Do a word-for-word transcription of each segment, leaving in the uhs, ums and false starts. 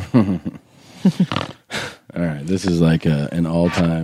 All right, this is like a, an all-time...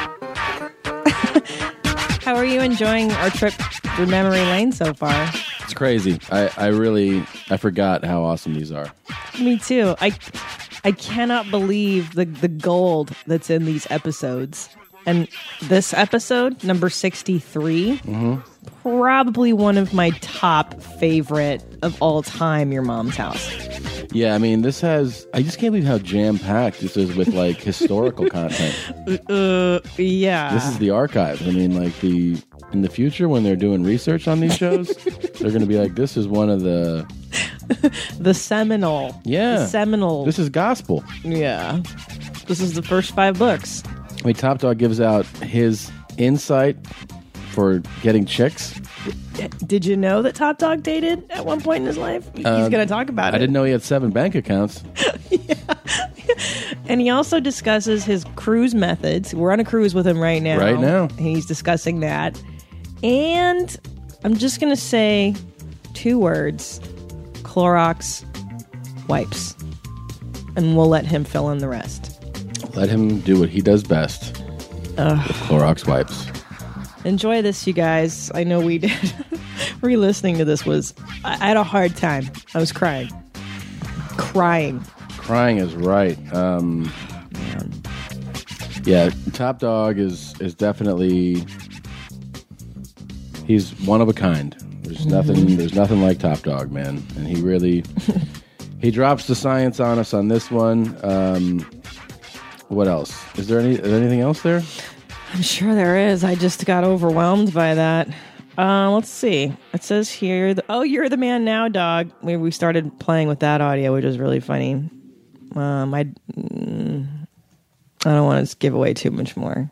How are you enjoying our trip through memory lane so far? It's crazy. I, I really, I forgot how awesome these are. Me too. I I cannot believe the, the gold that's in these episodes. And this episode, number sixty-three, Mm-hmm. probably one of my top favorite of all time, Your Mom's House. Yeah, I mean, this has... I just can't believe how jam-packed this is with, like, historical content. Uh, yeah. This is the archives. I mean, like, the... In the future, when they're doing research on these shows, they're going to be like, this is one of the... the seminal. Yeah. The seminal. This is gospel. Yeah. This is the first five books. I mean, Top Dog gives out his insight for getting chicks. Did you know that Top Dog dated at one point in his life? He's Um, going to talk about I it. didn't know he had seven bank accounts. And he also discusses his cruise methods. We're on a cruise with him right now. Right now. And he's discussing that. And I'm just going to say two words. Clorox wipes. And we'll let him fill in the rest. Let him do what he does best. Ugh. With Clorox wipes. Enjoy this, you guys. I know we did. Re-listening to this was... I I had a hard time. I was crying. Crying. Crying is right. Um, yeah, Top Dog is is definitely... He's one of a kind. There's nothing. There's nothing like Top Dog, man. And he really... he drops the science on us on this one. Um, what else? Is there any? Is there anything else there? I'm sure there is. I just got overwhelmed by that. Uh, let's see. It says here, the, oh, you're the man now, dog. We we started playing with that audio, which is really funny. Um, I mm, I don't want to give away too much more.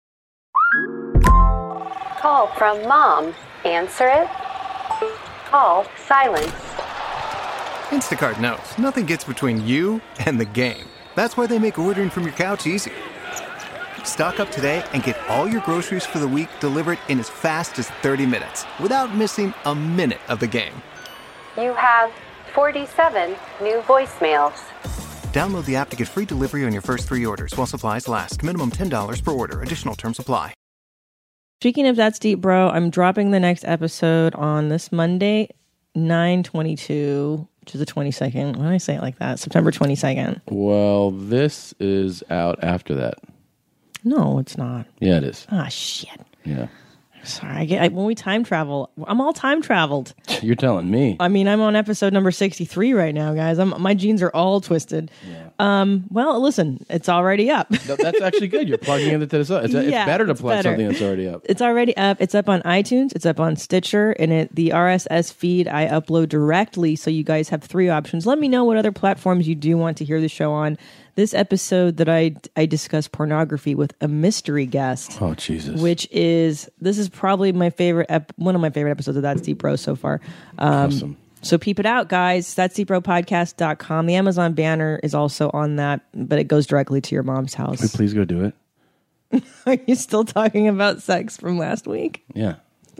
Call from mom. Answer it. Call silence. Instacart knows nothing gets between you and the game. That's why they make ordering from your couch easy. Stock up today and get all your groceries for the week delivered in as fast as thirty minutes without missing a minute of the game. You have forty-seven new voicemails. Download the app to get free delivery on your first three orders while supplies last. Minimum ten dollars per order. Additional terms apply. Speaking of That's Deep, bro, I'm dropping the next episode on this Monday, nine twenty-two, which is the twenty-second. Why did I say it like that? September twenty-second. Well, this is out after that. No, it's not. Yeah, it is. Ah, shit. Yeah. Sorry, I get I, when we time travel, I'm all time traveled. You're telling me. I mean, I'm on episode number sixty-three right now, guys. I'm, my genes are all twisted. Yeah. Um, well, listen, it's already up. No, that's actually good. You're plugging into this. It's, it's Yeah, better to it's plug better. something that's already up. It's already up. It's up on iTunes. It's up on Stitcher. And it, the R S S feed I upload directly. So you guys have three options. Let me know what other platforms you do want to hear the show on. This episode that I, I discuss pornography with a mystery guest. Oh, Jesus. Which is, this is probably my favorite, ep- one of my favorite episodes of That's Deep Bro so far. Um, Awesome. So peep it out, guys. That's deep bro podcast dot com. The Amazon banner is also on that, but it goes directly to your mom's house. Can we please go do it? Are you still talking about sex from last week? Yeah.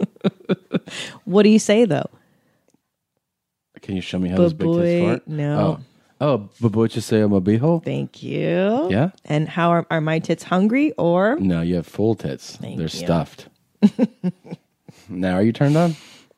What do you say, though? Can you show me how this big tits Baboy, fart? no. Oh, oh babucha say a mabijo? Thank you. Yeah? And how are, are my tits hungry or? No, you have full tits. Thank They're you. stuffed. Now, are you turned on?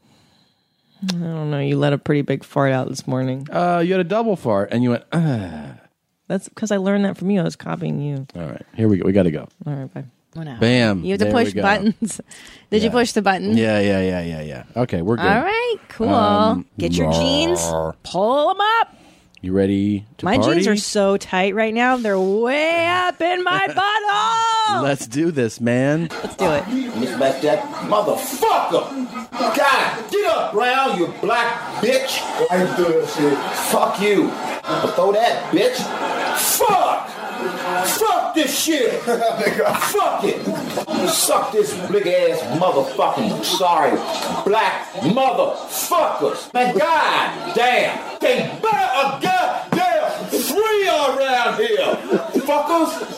I don't know. You let a pretty big fart out this morning. Uh, you had a double fart, and you went, ah. That's because I learned that from you. I was copying you. All right, here we go. We got to go. All right, bye. Whatever. Bam. You have to There push we go. buttons. Did you Yeah. push the button? Yeah, yeah, yeah, yeah, yeah. Okay, we're good. All right, cool. Um, Get your jeans, roar. pull them up. You ready to My party? jeans are so tight right now. They're way up in my butthole. Let's do this, man. Let's do it. Miss Back that motherfucker! God, get up, Brown, you black bitch! I ain't doing that shit. Fuck you. But throw that, bitch. Fuck! Fuck this shit! Fuck it! Suck this big ass motherfucking sorry black motherfuckers! Man, god damn! They better a goddamn three around here! Fuckers!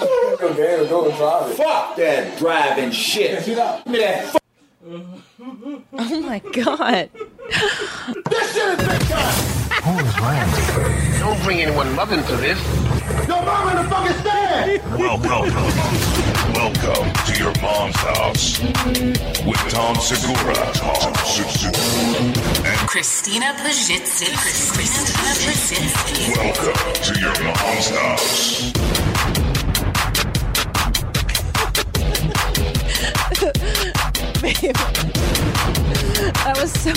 Fuck that driving shit! Give me that fuck. Oh my god. This shit is big time! Who is Randy? Don't bring anyone love into this. Yo, mom in the fucking stand! Welcome. Welcome to your mom's house with Tom Segura. Tom Segura. And Christina Pajitsin. Christina Pajitsin. welcome to your mom's house. Babe, that was so.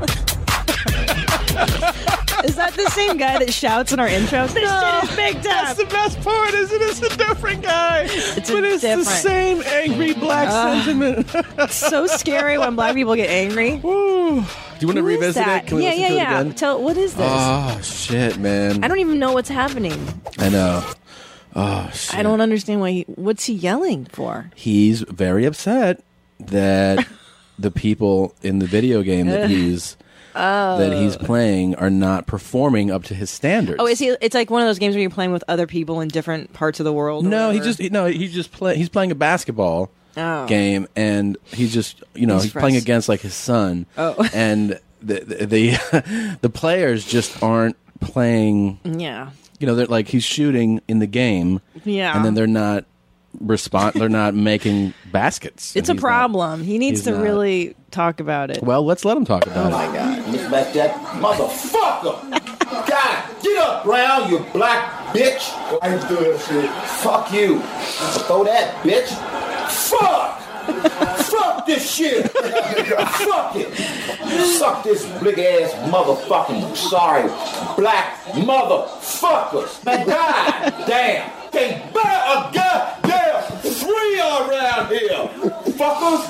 Is that the same guy that shouts in our intro? This No, shit is big time. That's the best part, isn't it? It's a different guy. It's a but it's different- the same angry black Uh, sentiment. It's so scary when black people get angry. Woo. Do you want to Who is revisit that? it? Can we yeah, listen yeah, to it yeah. again? Tell what is this? Oh shit, man! I don't even know what's happening. I know. Oh shit! I don't understand why. He, what's he yelling for? He's very upset that the people in the video game that he's Oh. that he's playing are not performing up to his standards. Oh, is he? It's like one of those games where you're playing with other people in different parts of the world. or No, he whatever? just he, no. He's just play. He's playing a basketball Oh. game, and he's just you know He's he's, playing frust- against like his son. Oh. and the the the, the players just aren't playing. Yeah. You know, they're like he's shooting in the game, Yeah. and then they're not respond. They're not making baskets. It's and a he's not- problem. he needs he's to not. really talk about it. Well, let's let him talk about Oh my it. God, Miss Mac, that motherfucker! God, get up, Brown, you black bitch! I ain't doing that shit. Fuck you. Throw that, bitch. Fuck! Fuck this shit! Fuck it! Suck this big ass motherfucking sorry black motherfuckers! Man, god damn! Can't buy a goddamn three around here! Fuckers!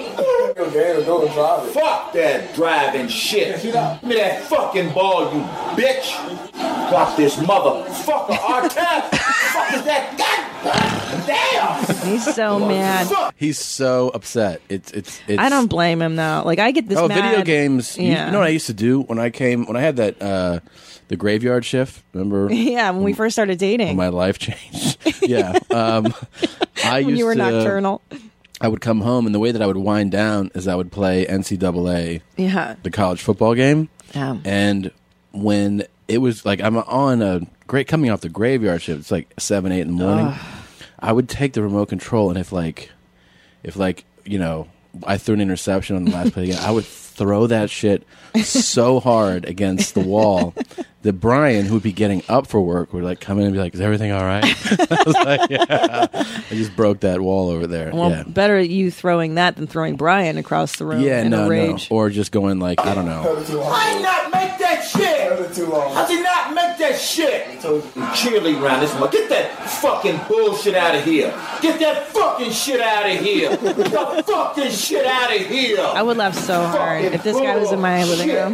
Fuck that driving shit! Give me that fucking ball, you bitch! Got this motherfucker archive! Fuck is that? God damn! He's so mad. He's so upset. It's it's. it's I don't blame him though. Like I get this. Oh, mad. video games. You- Yeah. You know what I used to do when I came when I had that uh, the graveyard shift. Remember? Yeah, when we first started dating. When my life changed. yeah. Um, I when used you were to, nocturnal. I would come home, and the way that I would wind down is I would play N C double A, Yeah. the college football game. Yeah. And when it was like I'm on a great coming off the graveyard shift, it's like seven, eight in the morning. Ugh. I would take the remote control, and if like, if like you know, I threw an interception on the last play again, I would throw that shit so hard against the wall that Brian, who would be getting up for work, would like come in and be like, "Is everything all right?" I was like, "Yeah." I just broke that wall over there. Well, yeah. better you throwing that than throwing Brian across the room Yeah, in no, a no, rage. or just going like I don't know. I did not make that shit! I did not make that shit! Cheerleading around this one. Get that fucking bullshit out of here! Get that fucking shit out of here! Get the fucking shit out of here! I would laugh so hard if this guy was in my living room.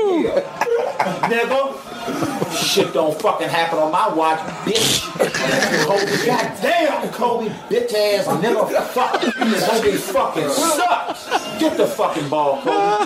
Nigga. Shit don't fucking happen on my watch, bitch. Kobe, goddamn, Kobe, bitch ass nigga. Fuck, Kobe fucking sucks. Get the fucking ball, Kobe.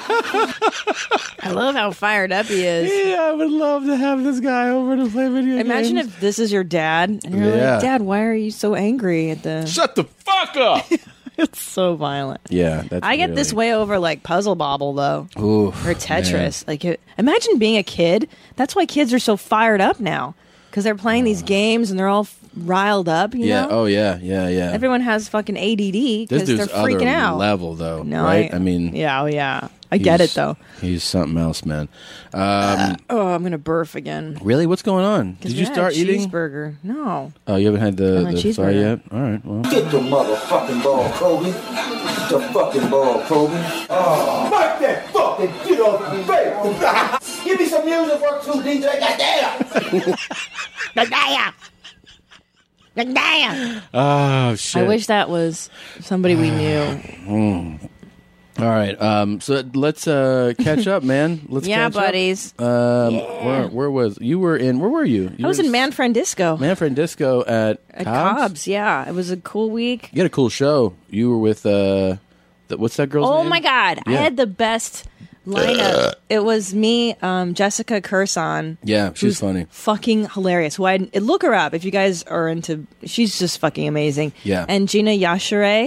I love how fired up he is. Yeah, I would love to have this guy over to play video Imagine games. if this is your dad, and you're Yeah. like, "Dad, why are you so angry at the?" Shut the fuck up. It's so violent. Yeah, that's I get really- this way over like Puzzle Bobble though, Ooh, or Tetris. Like, it, imagine being a kid. That's why kids are so fired up now because they're playing these games and they're all f- riled up. You Yeah. know? Oh yeah. Yeah. Yeah. Everyone has fucking A D D this because they're dude's other freaking out. level, though. No, right? I, I mean, yeah, oh yeah, I get it he's- though. He's something else, man. Um, Oh, I'm gonna burp again. really? What's going on? 'Cause Did we you had start a eating? cheeseburger? No. Oh, you haven't had the, I'm a the fry cheeseburger. yet? All right. Well, Get the motherfucking ball, Kobe. Get the fucking ball, Kobe. Oh, Mike that fucking get off the face. Give me some music work too, D J. Goddamn. Goddamn. Goddamn. oh shit. I wish that was somebody we knew. Mm. All right. Um. So let's uh catch up, man. Let's Yeah, catch up. buddies. Um. Where Where was you? Were in? Where were you? you I was were in Manfred Disco. Manfred Disco at At Cobb's? Cobb's, yeah. It was a cool week. You had a cool show. You were with uh, the, what's that girl's Oh name? my God. I Yeah. had the best lineup. It was me, um, Jessica Curson. Yeah, she's who's funny. Fucking hilarious. Who I look her up if you guys are into. She's just fucking amazing. Yeah. And Gina Yashere.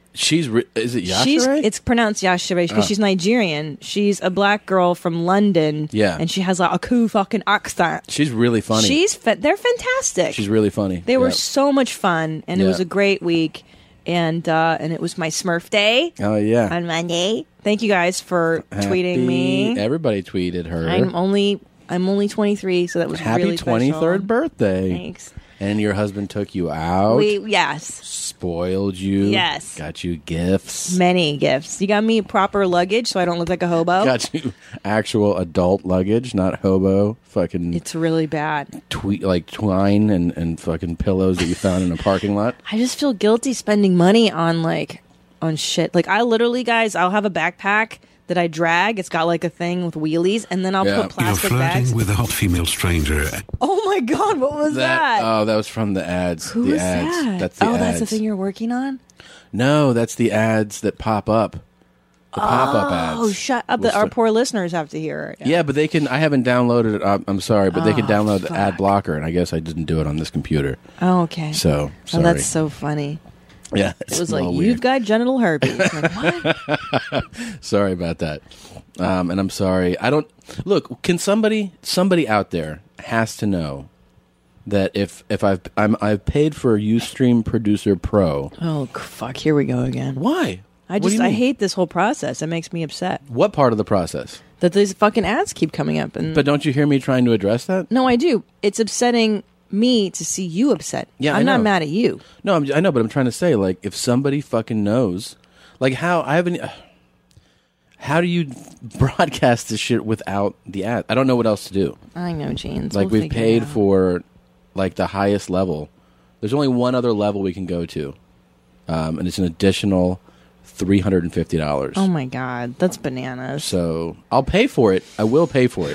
She's re- is it Yashere? She's it's pronounced Yashere because Oh. she's Nigerian. She's a black girl from London. Yeah. and she has like a cool fucking accent. She's really funny. She's fa- they're fantastic. She's really funny. They were Yeah. so much fun, and it Yeah. was a great week. And uh, and it was my Smurf day Oh yeah. on Monday. Thank you guys for tweeting Happy- me. Everybody tweeted her. I'm only I'm only twenty-three, so that was Happy really special. twenty-third birthday. Thanks. And your husband took you out. We yes, spoiled you. Yes. Got you gifts. many gifts. You got me proper luggage, so I don't look like a hobo. Got you actual adult luggage, not hobo. Fucking It's really bad. tweet like twine and, and fucking pillows that you found in a parking lot. I just feel guilty spending money on like on shit. Like I literally, guys, I'll have a backpack that I drag. It's got like a thing with wheelies, and then I'll Yeah. put You're You're plastic flirting bags. with a hot female stranger. Oh my god, what was that? Oh, that was from the ads. Who the was ads. that? That's the oh, ads. that's the thing you're working on. No, that's the ads that pop up. The pop up ads. Oh, shut up! We'll The, our start- poor listeners have to hear it. Yeah, but they can. I haven't downloaded it. I'm I'm sorry, but they can Oh, download the ad fuck. blocker, and I guess I didn't do it on this computer. Oh, okay. So Oh, sorry. that's so funny. Yeah, It it's was a like, little you've weird. got genital herpes. Like, what? Sorry about that. Um, and I'm sorry. I don't look. Can somebody somebody out there has to know that if if I've I'm I've paid for UStream Producer Pro. Oh, c- fuck. Here we go again. Why? I What do just, you I mean? hate this whole process. It makes me upset What part of the process? that these fucking ads keep coming up. And But don't you hear me trying to address that? no, I do. It's upsetting me to see you upset. Yeah, I I'm not know. mad at you. No, I'm, I know, but I'm trying to say, like, if somebody fucking knows, like, how I haven't. Uh, how do you broadcast this shit without the ad? I don't know what else to do. I know, Jeans. Like, We'll we've figure it paid out. for, like, the highest level. There's only one other level we can go to, um, and it's an additional three hundred and fifty dollars. Oh my god, that's bananas. So I'll pay for it. I will pay for it.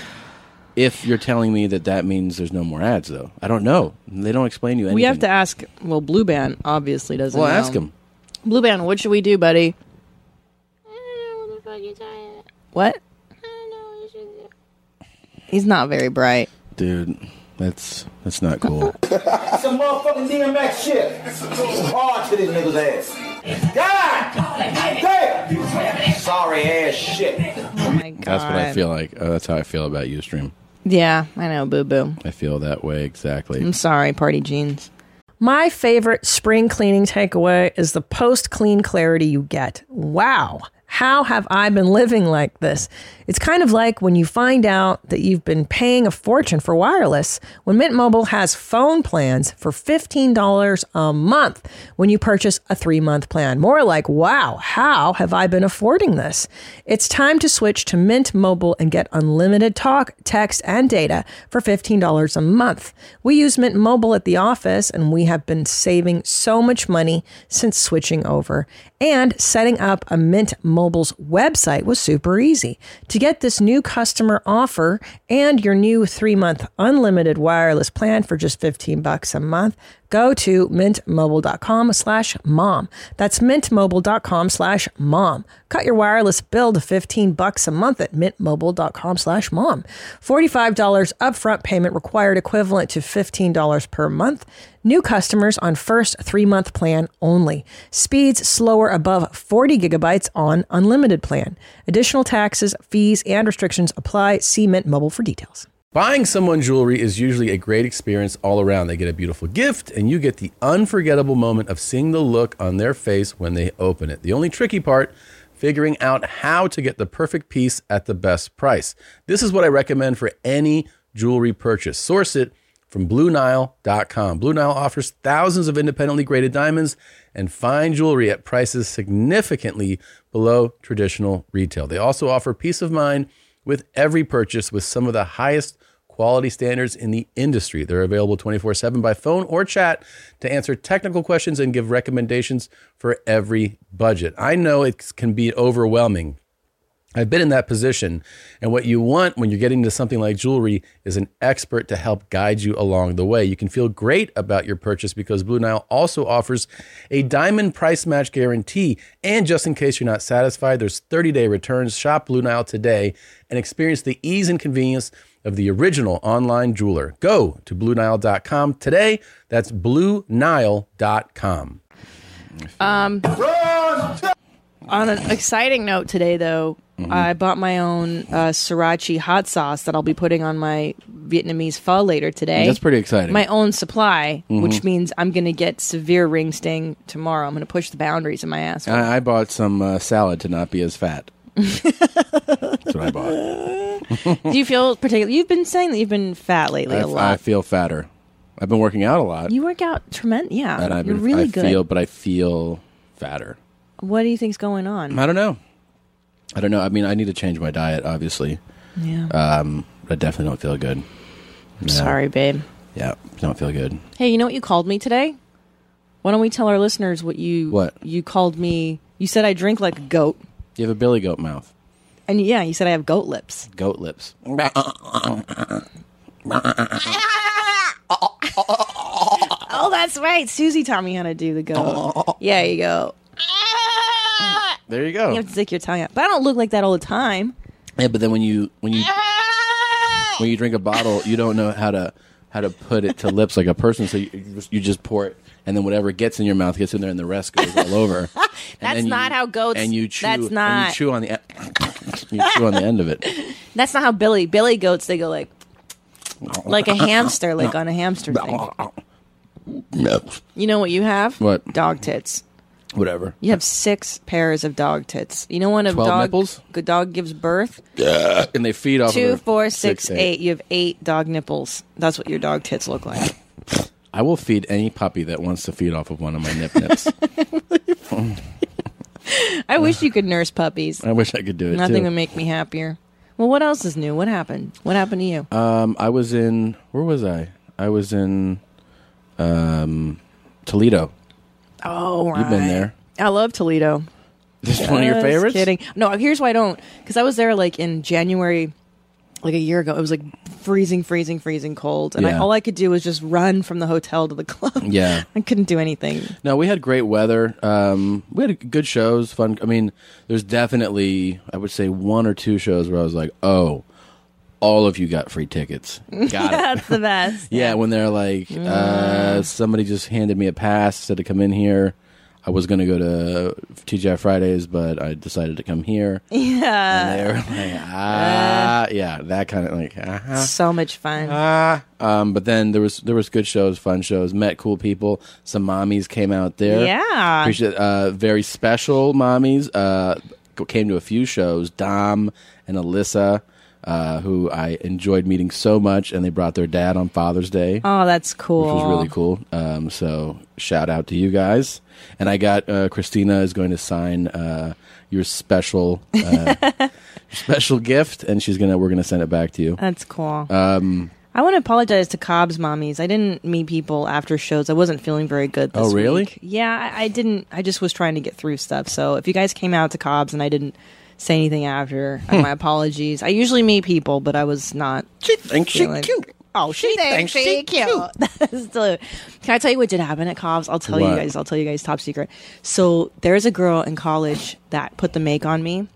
If you're telling me that that means there's no more ads, though, I don't know. They don't explain to you anything. We have to ask. Well, Blue Band obviously doesn't. Well, know. ask him. Blue Band, what should we do, buddy? What? He's not very bright. Dude, that's that's not cool. Some motherfucking D M X shit. Hard to this nigga's ass. God damn! Sorry ass shit. Oh my god. That's what I feel like. Oh, that's how I feel about Ustream. Yeah, I know, boo boo. I feel that way exactly. I'm sorry, Party Jeans. My favorite spring cleaning takeaway is the post-clean clarity you get. Wow. How have I been living like this? It's kind of like when you find out that you've been paying a fortune for wireless when Mint Mobile has phone plans for fifteen dollars a month when you purchase a three-month plan. More like, wow, how have I been affording this? It's time to switch to Mint Mobile and get unlimited talk, text, and data for fifteen dollars a month. We use Mint Mobile at the office, and we have been saving so much money since switching over. And setting up a Mint Mobile's website was super easy. To get this new customer offer and your new three-month unlimited wireless plan for just fifteen bucks a month, go to mintmobile.com slash mom. That's mintmobile.com slash mom. Cut your wireless bill to fifteen bucks a month at mintmobile.com slash mom. forty-five dollars upfront payment required, equivalent to fifteen dollars per month. New customers on first three-month plan only. Speeds slower above forty gigabytes on unlimited plan. Additional taxes, fees, and restrictions apply. See Mint Mobile for details. Buying someone jewelry is usually a great experience all around. They get a beautiful gift, and you get the unforgettable moment of seeing the look on their face when they open it. The only tricky part, figuring out how to get the perfect piece at the best price. This is what I recommend for any jewelry purchase. Source it from Blue Nile dot com. Blue Nile offers thousands of independently graded diamonds and fine jewelry at prices significantly below traditional retail. They also offer peace of mind with every purchase with some of the highest quality standards in the industry. They're available twenty-four seven by phone or chat to answer technical questions and give recommendations for every budget. I know it can be overwhelming. I've been in that position, and what you want when you're getting into something like jewelry is an expert to help guide you along the way. You can feel great about your purchase because Blue Nile also offers a diamond price match guarantee. And just in case you're not satisfied, there's thirty-day returns. Shop Blue Nile today and experience the ease and convenience of the original online jeweler. Go to Blue Nile dot com today. That's Blue Nile dot com. Um, Run! On an exciting note today, though, Mm-hmm. I bought my own uh, sriracha hot sauce that I'll be putting on my Vietnamese pho later today. That's pretty exciting. My own supply, Mhm. which means I'm going to get severe ring sting tomorrow. I'm going to push the boundaries in my ass. I, I bought some uh, salad to not be as fat. That's what I bought. Do you feel particular? You've been saying that you've been fat lately I, a lot. I feel fatter. I've been working out a lot. You work out tremendous. Yeah, and I've you're been, really I good. feel, but I feel fatter. What do you think's going on? I don't know. I don't know. I mean, I need to change my diet, obviously. Yeah. Um, but I definitely don't feel good. I'm sorry, babe. Yeah, don't feel good. Hey, you know what you called me today? Why don't we tell our listeners what you What? you called me? You said I drink like a goat, You have a billy goat mouth. and yeah, you said I have goat lips. Goat lips. Oh, that's right. Susie taught me how to do the goat. Yeah, you go. There you go. You have to stick your tongue out. But I don't look like that all the time. Yeah, but then when you when you when you drink a bottle, you don't know how to how to put it to lips like a person. So you you just, you just pour it, and then whatever gets in your mouth gets in there, and the rest goes all over. And That's then not you- how goats- And you chew. that's And not- you chew on the e- you chew on the end of it. That's not how Billy Billy goats. They go like like a hamster, like on a hamster thing. No. You know what you have? What? Dog tits. Whatever. You have six pairs of dog tits. You know when a Twelve dog nipples? a dog gives birth? Yeah. And they feed off Two, of four, six, eight. You have eight dog nipples. That's what your dog tits look like. I will feed any puppy that wants to feed off of one of my nip nips. I wish you could nurse puppies. I wish I could do it Nothing too. would make me happier. Well, what else is new? What happened? What happened to you? Um, I was in where was I? I was in um, Toledo. Oh, right. You've been there. I love Toledo. This is one of your Just favorites? Kidding. No, here's why I don't. Because I was there like in January, like a year ago. It was like freezing, freezing, freezing cold, and I, Yeah. all I could do was just run from the hotel to the club. Yeah. I couldn't do anything. No, we had great weather. Um, we had good shows, fun. I mean, there's definitely, I would say, one or two shows where I was like, oh, all of you got free tickets. Got it. That's the best. Yeah, when they're like, uh, somebody just handed me a pass, said to come in here. I was going to go to T G I Fridays, but I decided to come here. Yeah. And they were like, ah, yeah, that kind of like, uh-huh. So much fun. Ah. Um, but then there was there was good shows, fun shows. Met cool people. Some mommies came out there. Yeah. Appreciate uh, very special mommies. Uh, came to a few shows. Dom and Alyssa, uh, who I enjoyed meeting so much, and they brought their dad on Father's Day. Oh, that's cool. Which was really cool. Um, so shout out to you guys. And I got uh, Christina is going to sign uh, your special uh, your special gift, and she's gonna we're gonna send it back to you. That's cool. Um, I want to apologize to Cobb's mommies. I didn't meet people after shows. I wasn't feeling very good this Oh, really? week. Yeah, I, I didn't. I just was trying to get through stuff. So if you guys came out to Cobb's and I didn't say anything after, uh, my apologies. I usually meet people, but I was not. She thinks she's feeling- cute. Oh, she, She thinks thinks she's she cute. cute. Still- Can I tell you what did happen at Cobb's? I'll tell What? you guys. I'll tell you guys top secret. So there's a girl in college that put the make on me.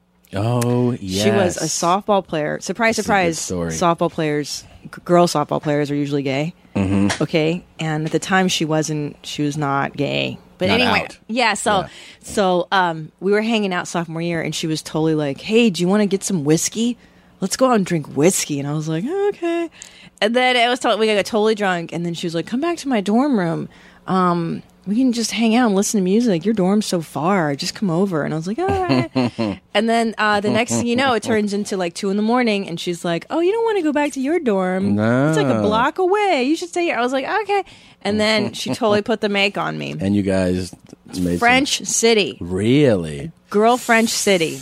Oh, yes. She was a softball player. Surprise, This is a good surprise. story. Softball players, g- girl softball players are usually gay. Mm-hmm. Okay. And at the time she wasn't, she was not gay. But Not anyway, out. yeah. So, Yeah. so, um, we were hanging out sophomore year and she was totally like, hey, do you want to get some whiskey? Let's go out and drink whiskey. And I was like, oh, okay. And then it was totally, we got totally drunk. And then she was like, come back to my dorm room. Um, we can just hang out and listen to music. Your dorm's so far. Just come over. And I was like, all right. And then uh, the next thing you know, it turns into like two in the morning. And she's like, oh, you don't want to go back to your dorm. It's like a No. block away. You should stay here. I was like, okay. And then she totally put the make on me. And you guys made some- French City. Really? Girl French City.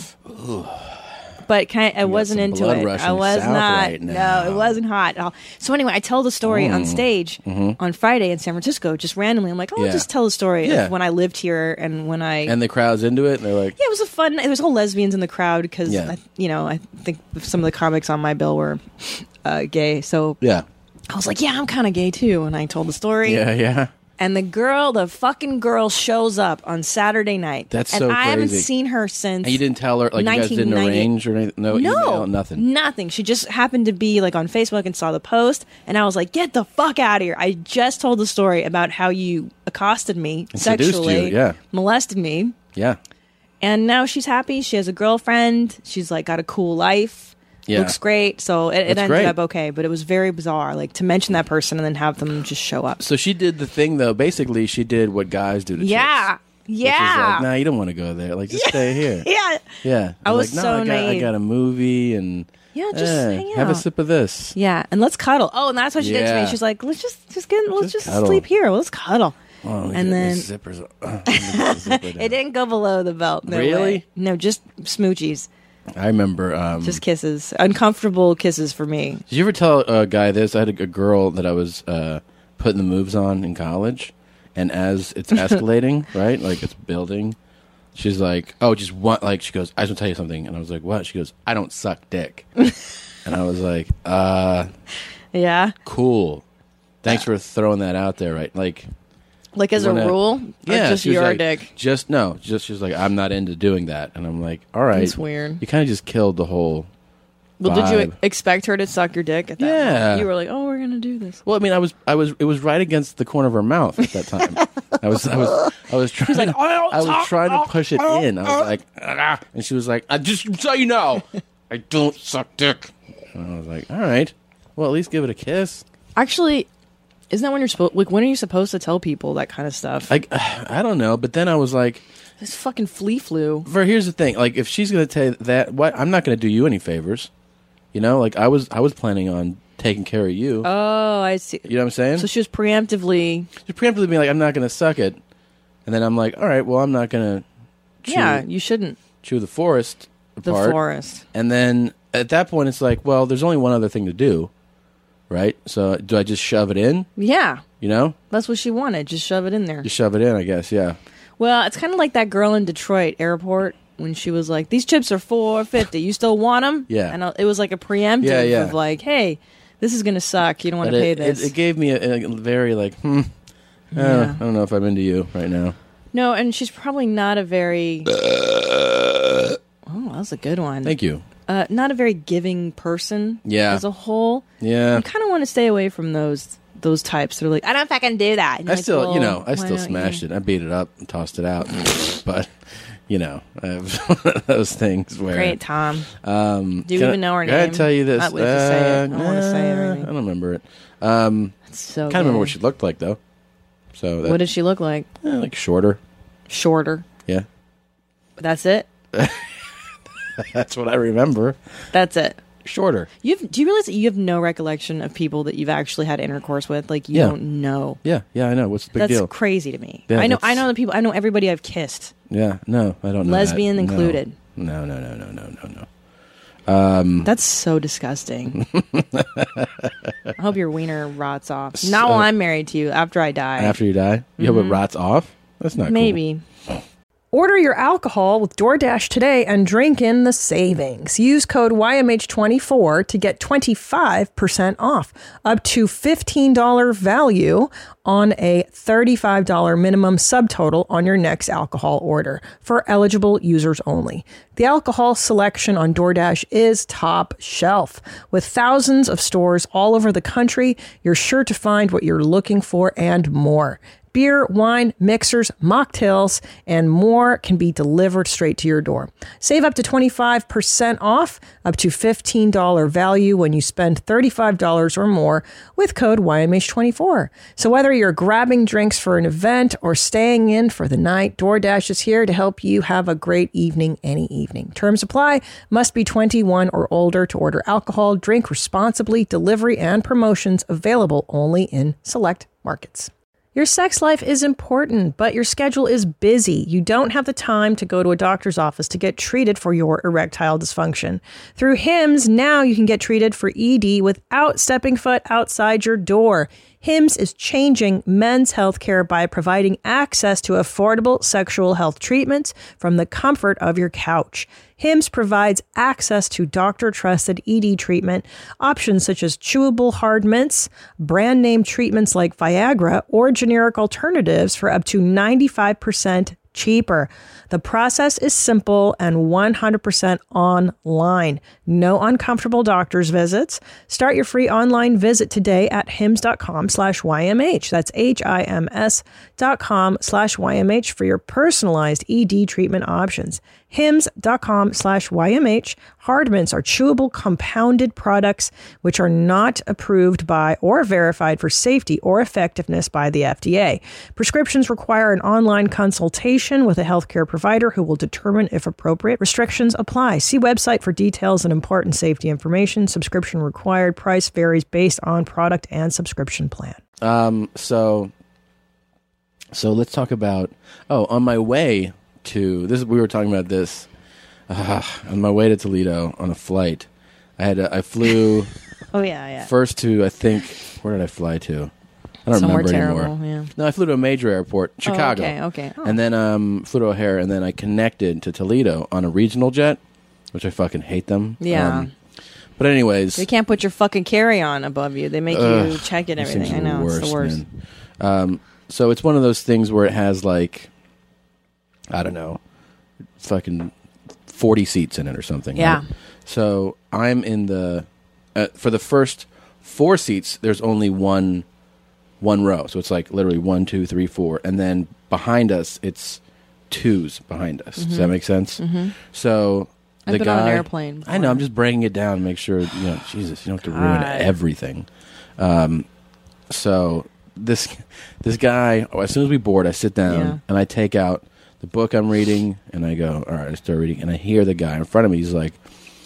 But kind I wasn't some into blood it. rushing I was south not. right now. No, it wasn't hot at all. So anyway, I tell the story on stage on Friday in San Francisco, just randomly. I'm like, oh, Mm-hmm. Yeah. I'll just tell the story Yeah. of when I lived here and when I. And the crowd's into it, and they're like, yeah, it was a fun. There was all lesbians in the crowd because, Yeah. you know, I think some of the comics on my bill were uh, gay. So yeah, I was like, yeah, I'm kind of gay too. And I told the story. yeah, yeah. And the girl, the fucking girl, shows up on Saturday night. That's and so I haven't crazy. seen her since. And you didn't tell her, like, you guys didn't nineteen ninety arrange or anything? No, No, email, nothing. Nothing. She just happened to be like on Facebook and saw the post, and I was like, "Get the fuck out of here!" I just told the story about how you accosted me And seduced sexually, you, yeah. molested me, Yeah. And now she's happy. She has a girlfriend. She's like got a cool life. Yeah. Looks great. So it, it That's ended great. up okay. But it was very bizarre, like to mention that person and then have them just show up. So she did the thing, though. Basically, she did what guys do to Yeah. chicks. Which is Yeah. like, nah, you don't want to go there. Like, just stay here. Yeah. Yeah. I I'm was like, no, so I got, I naive. got a movie and Yeah, just eh, hang have a out. sip of this. Yeah, and let's cuddle. Oh, and that's what she did to Yeah. me. She's like, let's just just get let's Just just, cuddle. sleep here. Let's cuddle. Oh, look And at then- these zippers. Uh, let me get the zipper down. It didn't go below the belt. No Really? way. No, just smoochies. I remember. Um, Just kisses. Uncomfortable kisses for me. Did you ever tell a guy this? I had a, a girl that I was uh, putting the moves on in college, and as it's escalating, right, like it's building, she's like, "Oh, just one." Like she goes, "I just want to tell you something," and I was like, "What?" She goes, "I don't suck dick," and I was like, "Uh, Yeah. cool. Thanks for throwing that out there, right?" Like, Like as a wanna- rule? yeah, Or just she was your like, dick? Just no, just she was like, "I'm not into doing that," and I'm like, "All right, That's weird. You kind of just killed the whole." Well, did you vibe. expect her to suck your dick at that Yeah. moment? You were like, oh, we're going to do this. Well, I mean, I was, I was, it was right against the corner of her mouth at that time. I was, I was, I was trying. like, "I I was trying to push it in. I was like, ah, and she was like, I just so you know, I don't suck dick. And I was like, all right, well, at least give it a kiss. Actually, isn't that when you're supposed? Like, when are you supposed to tell people that kind of stuff? Like, I don't know, but then I was like, this fucking flea flu. for here's the thing, like, if she's gonna tell you that, what? I'm not gonna do you any favors. You know, like I was, I was planning on taking care of you. Oh, I see. You know what I'm saying? So she was preemptively. She's preemptively being like, I'm not gonna suck it, and then I'm like, all right, well, I'm not gonna. Chew, Yeah, you shouldn't. chew the forest The apart. forest. And then at that point, it's like, well, there's only one other thing to do, right? So do I just shove it in? Yeah, You know, that's what she wanted. Just shove it in there. just shove it in, I guess. Yeah. Well, it's kind of like that girl in Detroit airport when she was like, "These chips are four fifty. You still want them?" Yeah. and it was like a preemptive Yeah, yeah. of like, "Hey, this is gonna suck. You don't want But to pay it, this." It, it gave me a, a very like, hmm. I, don't, Yeah. I don't know if I'm into you right now. No, and she's probably not a very. Oh, that was a good one. Thank you. Uh, not a very giving person. Yeah. as a whole. Yeah. I kind of want to stay away from those those types that are like, "I don't fucking do that." And I you're like, still, well, you know, I why still don't smashed you? it. I beat it up and tossed it out. But, you know, I have one of those things where. Great, Tom. Um, Do you can even know her can name? I tell you this? Not wait to say it. I don't wanna say it or uh, anything. I don't remember it. Um, It's so. kind of remember good. what she looked like, though. So that, What did she look like? eh, like shorter. Shorter. Yeah. That's it. That's what I remember. That's it. Shorter. You've, do you realize that you have no recollection of people that you've actually had intercourse with? Like you Yeah. don't know. Yeah, yeah, I know. What's the big That's deal? crazy to me. Yeah, I know. that's- I know the people. I know everybody I've kissed. Yeah, no, I don't know. Lesbian that. No. included. No, no, no, no, no, no, no. Um, That's so disgusting. I hope your wiener rots off. So- Not while I'm married to you. After I die. After you die, you hope it rots off. That's not cool. Maybe. Order your alcohol with DoorDash today and drink in the savings. Use code Y M H twenty-four to get twenty-five percent off, up to fifteen dollars value on a thirty-five dollars minimum subtotal on your next alcohol order for eligible users only. The alcohol selection on DoorDash is top shelf. With thousands of stores all over the country, you're sure to find what you're looking for and more. Beer, wine, mixers, mocktails, and more can be delivered straight to your door. Save up to twenty-five percent off, up to fifteen dollars value when you spend thirty-five dollars or more with code Y M H twenty-four. So whether you're grabbing drinks for an event or staying in for the night, DoorDash is here to help you have a great evening any evening. Terms apply. Must be twenty-one or older to order alcohol. Drink responsibly. Delivery and promotions available only in select markets. Your sex life is important, but your schedule is busy. You don't have the time to go to a doctor's office to get treated for your erectile dysfunction. Through Hims, now you can get treated for E D without stepping foot outside your door. Hims is changing men's healthcare by providing access to affordable sexual health treatments from the comfort of your couch. Hims provides access to doctor-trusted E D treatment options such as chewable hard mints, brand name treatments like Viagra, or generic alternatives for up to ninety-five percent cheaper. The process is simple and one hundred percent online. No uncomfortable doctor's visits. Start your free online visit today at hims.com slash YMH. That's H-I-M-S dot com slash YMH for your personalized E D treatment options. hims.com slash YMH. Hard mints are chewable compounded products which are not approved by or verified for safety or effectiveness by the F D A. Prescriptions require an online consultation with a healthcare provider who will determine if appropriate. Restrictions apply. See website for details and important safety information. Subscription required. Price varies based on product and subscription plan. Um, so, so let's talk about, oh, on my way to, this, we were talking about this, uh, on my way to Toledo on a flight, I had, a, I flew Oh, yeah, yeah. first to, I think, where did I fly to? I don't Somewhere remember terrible, anymore. yeah. No, I flew to a major airport, Chicago. Oh, okay, okay. Oh. And then um, flew to O'Hare, and then I connected to Toledo on a regional jet, which I fucking hate them. Yeah. Um, but anyways, They can't put your fucking carry-on above you. They make you ugh, check it and these everything. I things are know, it's the worst. man. Um, so it's one of those things where it has like, I don't know, fucking forty seats in it or something. Yeah. right? So I'm in the, uh, for the first four seats, there's only one one row. So it's like literally one, two, three, four. And then behind us, it's twos behind us. Does that make sense? Mm-hmm. So the I've been guy, on an airplane before. I know, I'm just breaking it down to make sure, you know, Jesus, you don't have to ruin God. everything. Um, so this this guy, oh, as soon as we board, I sit down Yeah. and I take out the book I'm reading and I go, all right, I start reading. And I hear the guy in front of me. He's like,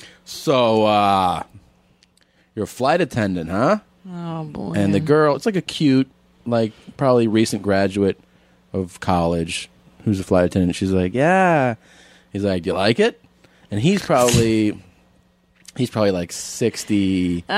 so, uh, you're a flight attendant, huh? Oh, boy. And the girl, it's like a cute, like probably recent graduate of college who's a flight attendant. She's like, yeah. He's like, do you like it? And he's probably, he's probably like sixty-five,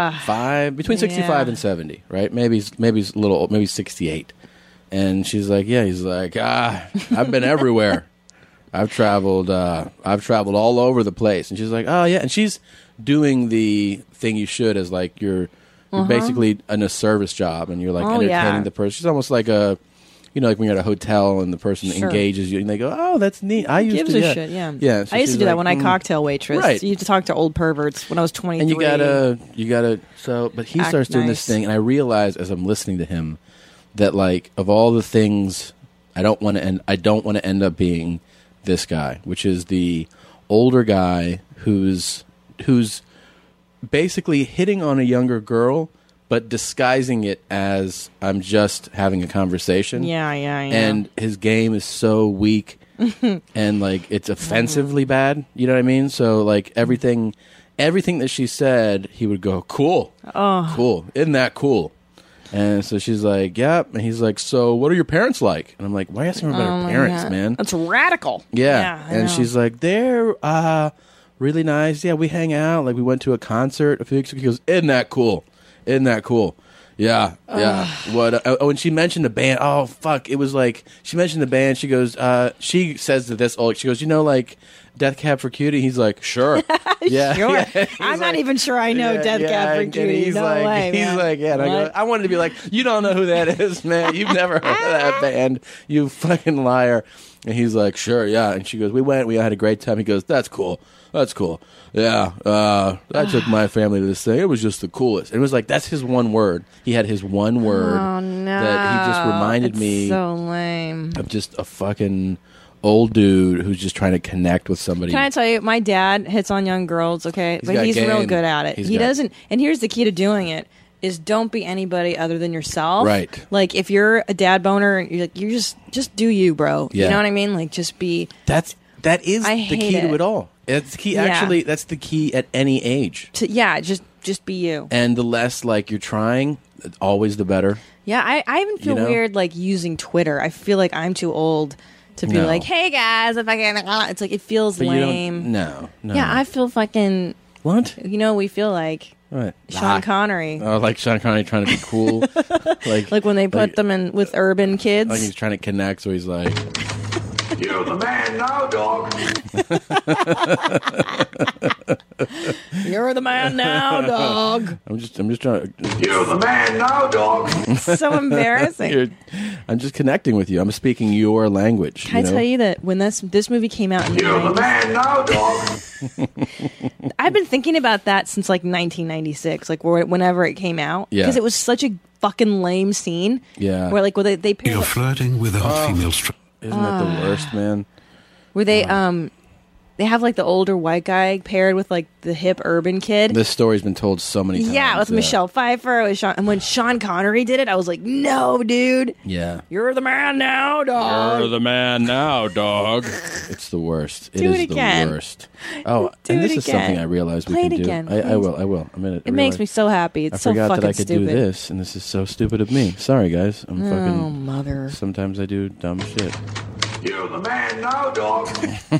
Ah, between sixty-five yeah. and seventy, right? Maybe he's, maybe he's a little, old, maybe he's sixty-eight. And she's like, yeah. He's like, ah, I've been everywhere. I've traveled, uh, I've traveled all over the place. And she's like, oh yeah. And she's doing the thing you should as like you're, you're basically in a service job and you're like Oh, entertaining yeah. the person. She's almost like a, you know, like when you're at a hotel and the person Sure. engages you and they go, oh, that's neat. I used Gives to, a yeah. shit, yeah. Yeah. so I used she's to do that like, when I mm. cocktail waitress. Right. You used to talk to old perverts when I was twenty-three. And you gotta, you gotta, so, but he Act starts doing this nice. thing and I realize as I'm listening to him that like, of all the things I don't want to end, I don't want to end up being this guy, which is the older guy who's, who's basically hitting on a younger girl, but disguising it as I'm just having a conversation. Yeah, yeah, yeah. And his game is so weak and like it's offensively bad. You know what I mean? So like everything, everything that she said, he would go, cool, Oh. cool. Isn't that cool? And so she's like, yep. And he's like, so what are your parents like? And I'm like, why are you asking her about Oh her my parents, God. man? That's radical. Yeah. Yeah, I and know. she's like, they're uh, really nice. Yeah, we hang out. Like, we went to a concert a few weeks ago. He goes, isn't that cool? Isn't that cool? Yeah, yeah. What? Uh, oh, and she mentioned the band. Oh, fuck. It was like, she mentioned the band. She goes, uh, she says to this old, she goes, you know, like, Death Cab for Cutie? He's like, sure. Yeah. Sure. yeah. He's I'm not like- even sure I know yeah, Death yeah, Cab for and Cutie. He's No like, way, he's man. like, yeah. And I, go, What? I wanted to be like, you don't know who that is, man. You've never heard of that band. You fucking liar. And he's like, sure, yeah. And she goes, we went, we had a great time. He goes, that's cool. That's cool. Yeah. Uh, I took my family to this thing. It was just the coolest. And it was like, that's his one word. He had his one word Oh, no. that he just reminded It's me so lame. of just a fucking old dude who's just trying to connect with somebody. Can I tell you, my dad hits on young girls, okay? He's but got he's real game. good at it. He's he got- doesn't, and here's the key to doing it, is don't be anybody other than yourself. Right. Like, if you're a dad boner, you're like, you just, just do you, bro. Yeah. You know what I mean? Like, just be, That's that is I the hate key to it. it all. It's the key. Yeah. Actually, that's the key at any age. to, yeah, just, just be you. And the less like you're trying, always the better. Yeah, I, I even feel You know? weird, like, using Twitter. I feel like I'm too old to be No. like, hey, guys, if I can, it's like, it feels But you lame. don't. No, no. Yeah, I feel fucking, what? you know, we feel like What? Sean Ah. Connery. Oh, like Sean Connery trying to be cool, like Like when they put like- them in with urban kids. like he's trying to connect. So he's like, You're the man now, dog. You're the man now, dog. I'm just, I'm just trying to. You're the man now, dog. So embarrassing. You're, I'm just connecting with you. I'm speaking your language. Can I know? tell you that when this this movie came out in the You're the nineties, man now, dog. I've been thinking about that since like nineteen ninety-six, like where, whenever it came out, Yeah. because it was such a fucking lame scene. Yeah. Where like where they they paired, You're like, flirting with a hot Oh. female str- Isn't that the worst, man? where they um they have like the older white guy paired with like the hip urban kid. This story's been told so many times. Yeah, with Michelle Pfeiffer. With Sean, and when Sean Connery did it, I was like, no, dude. Yeah. You're the man now, dog. You're the man now, dog. It's the worst. It Do is it again. the worst. Oh, Do and it this is again. something I realized we Play can it do. again, I, I please. will. I will. I'm gonna. It makes me so happy. It's I so forgot fucking that I could stupid. do this, and this is so stupid of me. Sorry, guys. I'm Oh, fucking. mother. Sometimes I do dumb shit. You're the man now, dog.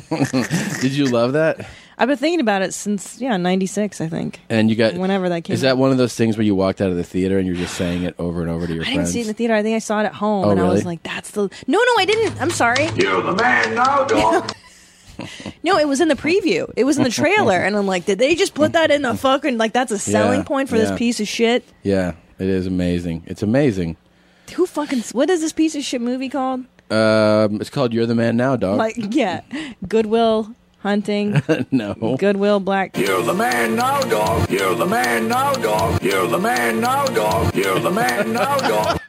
Did you love that? I've been thinking about it since yeah ninety-six, I think. And you got Whenever that came Is that out. one of those things where you walked out of the theater and you're just saying it over and over to your I didn't friends? see it in the theater. I think I saw it at home, Oh, and I was really? like, "That's the no, no, I didn't. I'm sorry. You're the man now, dog. No, it was in the preview. It was in the trailer, and I'm like, did they just put that in the fucking like that's a selling Yeah, point for yeah. this piece of shit? Yeah, it is amazing. It's amazing. Who fucking what is this piece of shit movie called? Um, it's called "You're the Man Now, Dog." Like, yeah, Goodwill Hunting, no, Goodwill Black. You're the man now, dog. You're the man now, dog. You're the man now, dog. You're the man now, dog.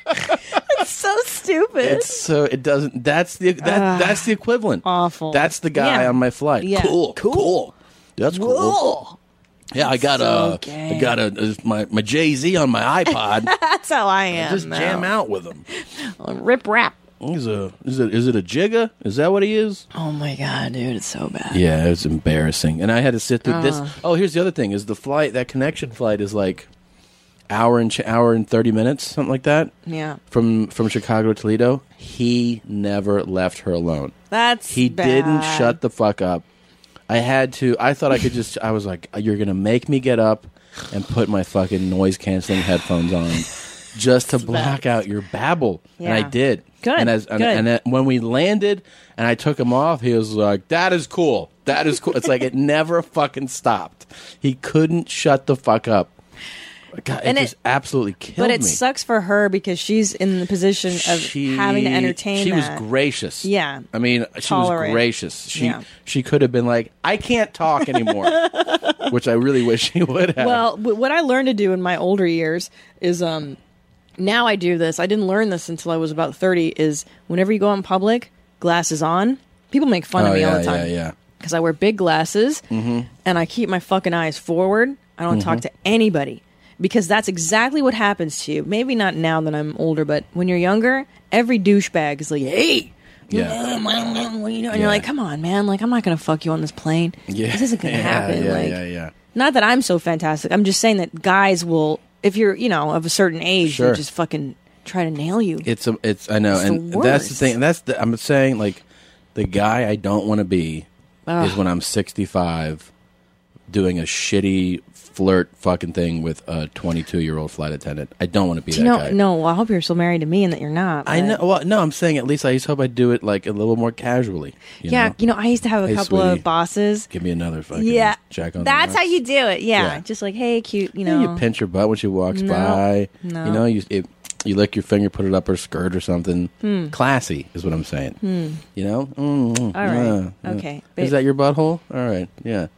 It's so stupid. It's so it doesn't. That's the that Ah, that's the equivalent. awful. That's the guy Yeah. on my flight. Yeah. Cool, cool. That's cool. Cool. Yeah, I got So a, gay. I got a uh, my my Jay Z on my iPod. That's how I am. Just though. jam out with him. Rip rap. He's a is it is it a jigga? Is that what he is? Oh my god, dude, it's so bad. Yeah, it's embarrassing. And I had to sit through this. Uh. Oh, here's the other thing: is the flight that connection flight is like hour and ch- hour and thirty minutes, something like that. Yeah. From from Chicago to Toledo, he never left her alone. That's He bad. didn't shut the fuck up. I had to. I thought I could just. I was like, "You're gonna make me get up and put my fucking noise canceling headphones on, just to block out your babble." And I Yeah. did. Good, And as and, good. and then when we landed and I took him off, he was like, "That is cool. That is cool." It's like it never fucking stopped. He couldn't shut the fuck up. God, it And it- just absolutely killed But it me. sucks for her because she's in the position of She- having to entertain She that. was gracious. Yeah. I mean, she Tolerate. was gracious. She Yeah. she could have been like, "I can't talk anymore," which I really wish she would have. Well, w- what I learned to do in my older years is um now I do this. I didn't learn this until I was about thirty is whenever you go out in public, glasses on. People make fun oh, of me yeah, all the time. yeah, yeah. Because I wear big glasses Mm-hmm. and I keep my fucking eyes forward. I don't talk to anybody because that's exactly what happens to you. Maybe not now that I'm older, but when you're younger, every douchebag is like, "Hey, Yeah. what are you doing?" And Yeah. you're like, "Come on, man! Like, I'm not gonna fuck you on this plane. Yeah. This isn't gonna yeah, happen." Yeah, like, yeah, yeah. not that I'm so fantastic. I'm just saying that guys will, if you're, you know, of a certain age, Sure. they'll just fucking try to nail you. It's a, it's. I know, It's the and that's the worst. thing. And that's the. I'm saying like, the guy I don't want to be Ugh. is when I'm sixty-five, doing a shitty flirt fucking thing with a twenty-two year old flight attendant. I don't want to be Do that you know, guy. no, well, I hope you're still married to me and that you're not. I but- know. Well, no, I'm saying at least I just hope I do it like a little more casually. You yeah, know? you know, I used to have a Hey, couple sweetie. of bosses. Give me another fucking Yeah, jack on. that's the how you do it. Yeah, Yeah. just like, hey, cute, you Yeah, know. you pinch her butt when she walks No, by. no. You know, you it, you lick your finger, put it up her skirt or something. Hmm. Classy is what I'm saying. You know. Mm, All right. yeah, yeah. Okay. Is that your butthole? All right. Yeah.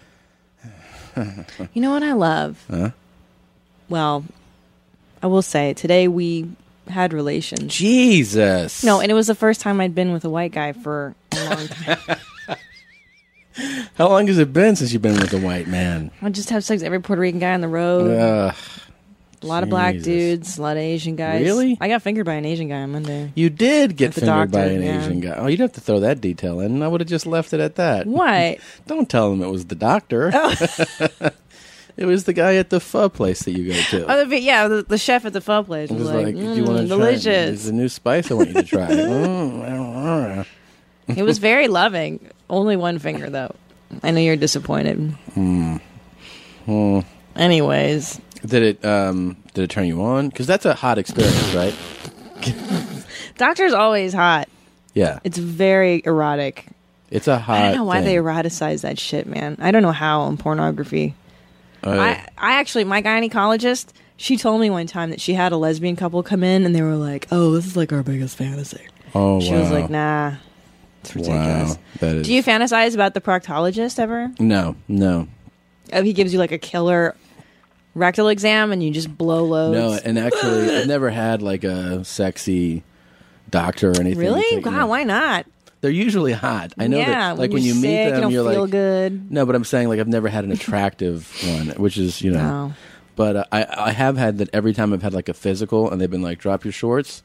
You know what I love? Huh? Well, I will say today we had relations. Jesus. No, and it was the first time I'd been with a white guy for a long time. How long has it been since you've been with a white man? I just have sex with every Puerto Rican guy on the road. Ugh. a lot of black Jesus. dudes, a lot of Asian guys. Really? I got fingered by an Asian guy on Monday. You did get At the fingered by doctor, an yeah. Asian guy. Oh, you'd have to throw that detail in. I would have just left it at that. What? Don't tell them it was the doctor. It was the guy at the pho place that you go to. Oh, the, yeah, the, the chef at the pho place It was, was like, like, mm, do you want to try? delicious. There's a new spice I want you to try. Mm, I don't know. It was very loving. Only one finger, though. I know you're disappointed. Hmm. Hmm. Anyways, Did it um did it turn you on? Because that's a hot experience, right? doctor's always hot. Yeah. It's very erotic. It's a hot I don't know why thing. they eroticize that shit, man. I don't know how in pornography. Uh, I, I actually, my gynecologist, she told me one time that she had a lesbian couple come in and they were like, oh, this is like our biggest fantasy. oh, She wow. was like, nah, it's ridiculous. Wow. That is... Do you fantasize about the proctologist ever? No, no. Oh, he gives you like a killer rectal exam and you just blow loads? No, and actually, I've never had like a sexy doctor or anything. Really? to- you God, know. why not? They're usually hot. I know Yeah, that. Like when when, you're you meet sick, you them, don't you're feel like, good. no, but I'm saying like I've never had an attractive one, which is you know. No. But uh, I I have had that every time I've had like a physical, and they've been like, drop your shorts.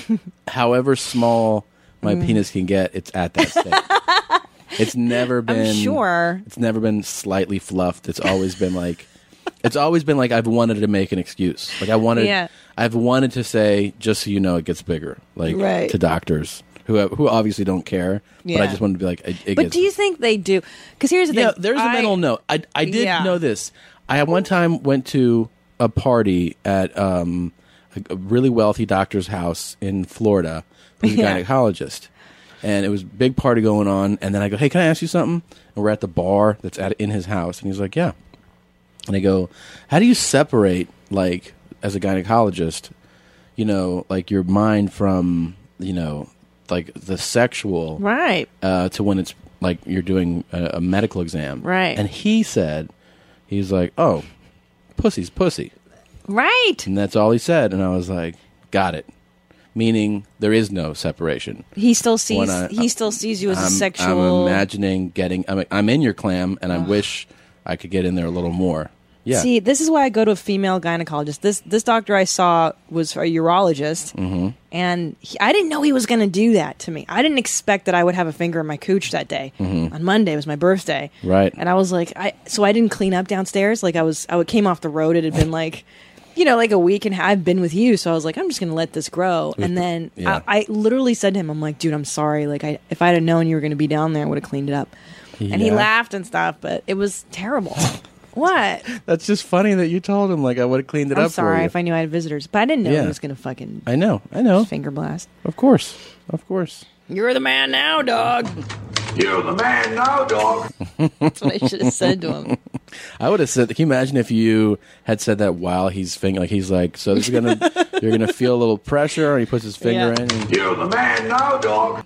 However small my Mm. penis can get, it's at that state. It's never been. I'm sure. It's never been slightly fluffed. It's always been like. It's always been like I've wanted to make an excuse. Like I wanted. Yeah. I've wanted to say, just so you know, it gets bigger. Like Right. to doctors who who obviously don't care. But I Yeah. just wanted to be like, it, it But gets. do you think they do? Because here's the Yeah, thing. there's a I- mental note. I I did Yeah. know this. I at one time went to a party at um, a, a really wealthy doctor's house in Florida who's a Yeah. gynecologist. And it was a big party going on. And then I go, hey, can I ask you something? And we're at the bar that's at in his house. And he's like, yeah. And I go, how do you separate, like, as a gynecologist, you know, like your mind from, you know, like the sexual Right. uh, to when it's like you're doing a, a medical exam. Right. And he said, he's like, oh, pussy's pussy. Right. And that's all he said. And I was like, got it. Meaning there is no separation. He still sees. When I- he still sees you as I'm, a sexual. I'm imagining getting, I'm, I'm in your clam and I wish I could get in there a little more. Yeah. See, this is why I go to a female gynecologist. This this doctor I saw was a urologist, Mm-hmm. and he, I didn't know he was going to do that to me. I didn't expect that I would have a finger in my cooch that day. On Monday it was my birthday, Mm-hmm. Right. And I was like, I so I didn't clean up downstairs. Like I was, I came off the road. It had been like, you know, like a week and I've been with you, so I was like, I'm just going to let this grow. And then Yeah. I, I literally said to him, I'm like, dude, I'm sorry. Like I, if I'd have known you were going to be down there, I would have cleaned it up. And he Yeah. laughed and stuff, but it was terrible. What? That's just funny that you told him, like, I would have cleaned it I'm up for sorry you. if I knew I had visitors, but I didn't know Yeah. he was going to fucking I know. I know. finger blast. Of course. Of course. You're the man now, dog. You're the man now, dog. That's what I should have said to him. I would have said. Can you imagine if you had said that while he's finger, like he's like, so this is gonna, you're gonna feel a little pressure, and he puts his finger Yeah. in. And You're the man now, dog.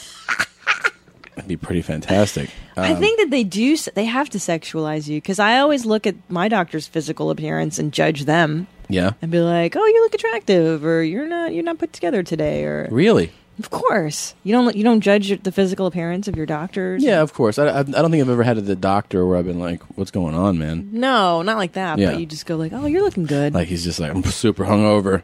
it'd be pretty fantastic. I Um, think that they do. s- They have to sexualize you because I always look at my doctor's physical appearance and judge them yeah, and be like, "Oh, you look attractive," or "You're not. You're not put together today," or really. of course you don't. You don't judge your- the physical appearance of your doctors. Yeah, of course. I, I, I don't think I've ever had the doctor where I've been like, "What's going on, man?" No, not like that. Yeah. But you just go like, "Oh, you're looking good." Like he's just like, I'm super hungover.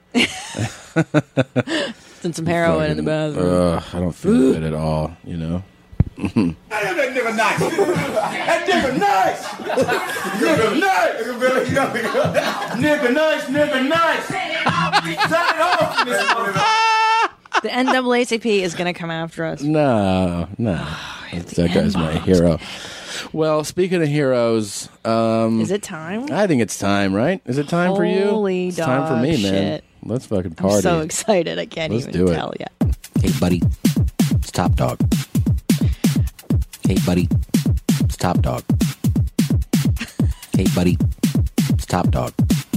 Did some heroin in the Fucking, bathroom. Ugh, I don't feel good at all. You know. That nigga nice. That nigga nice. Nigga nice. Nigga nice. Nigga nice. Turn it off, nigga. The N double A C P is going to come after us. No, no. That guy's my hero. Well, speaking of heroes, um, Is it time? I think it's time, right? Is it time for you? Holy It's time for me, dog man. shit. Let's fucking I'm party. so excited. I can't Let's even do it. tell yet. Hey, buddy. It's Top Dog. Hey, buddy. It's Top Dog. Hey, buddy. It's Top Dog.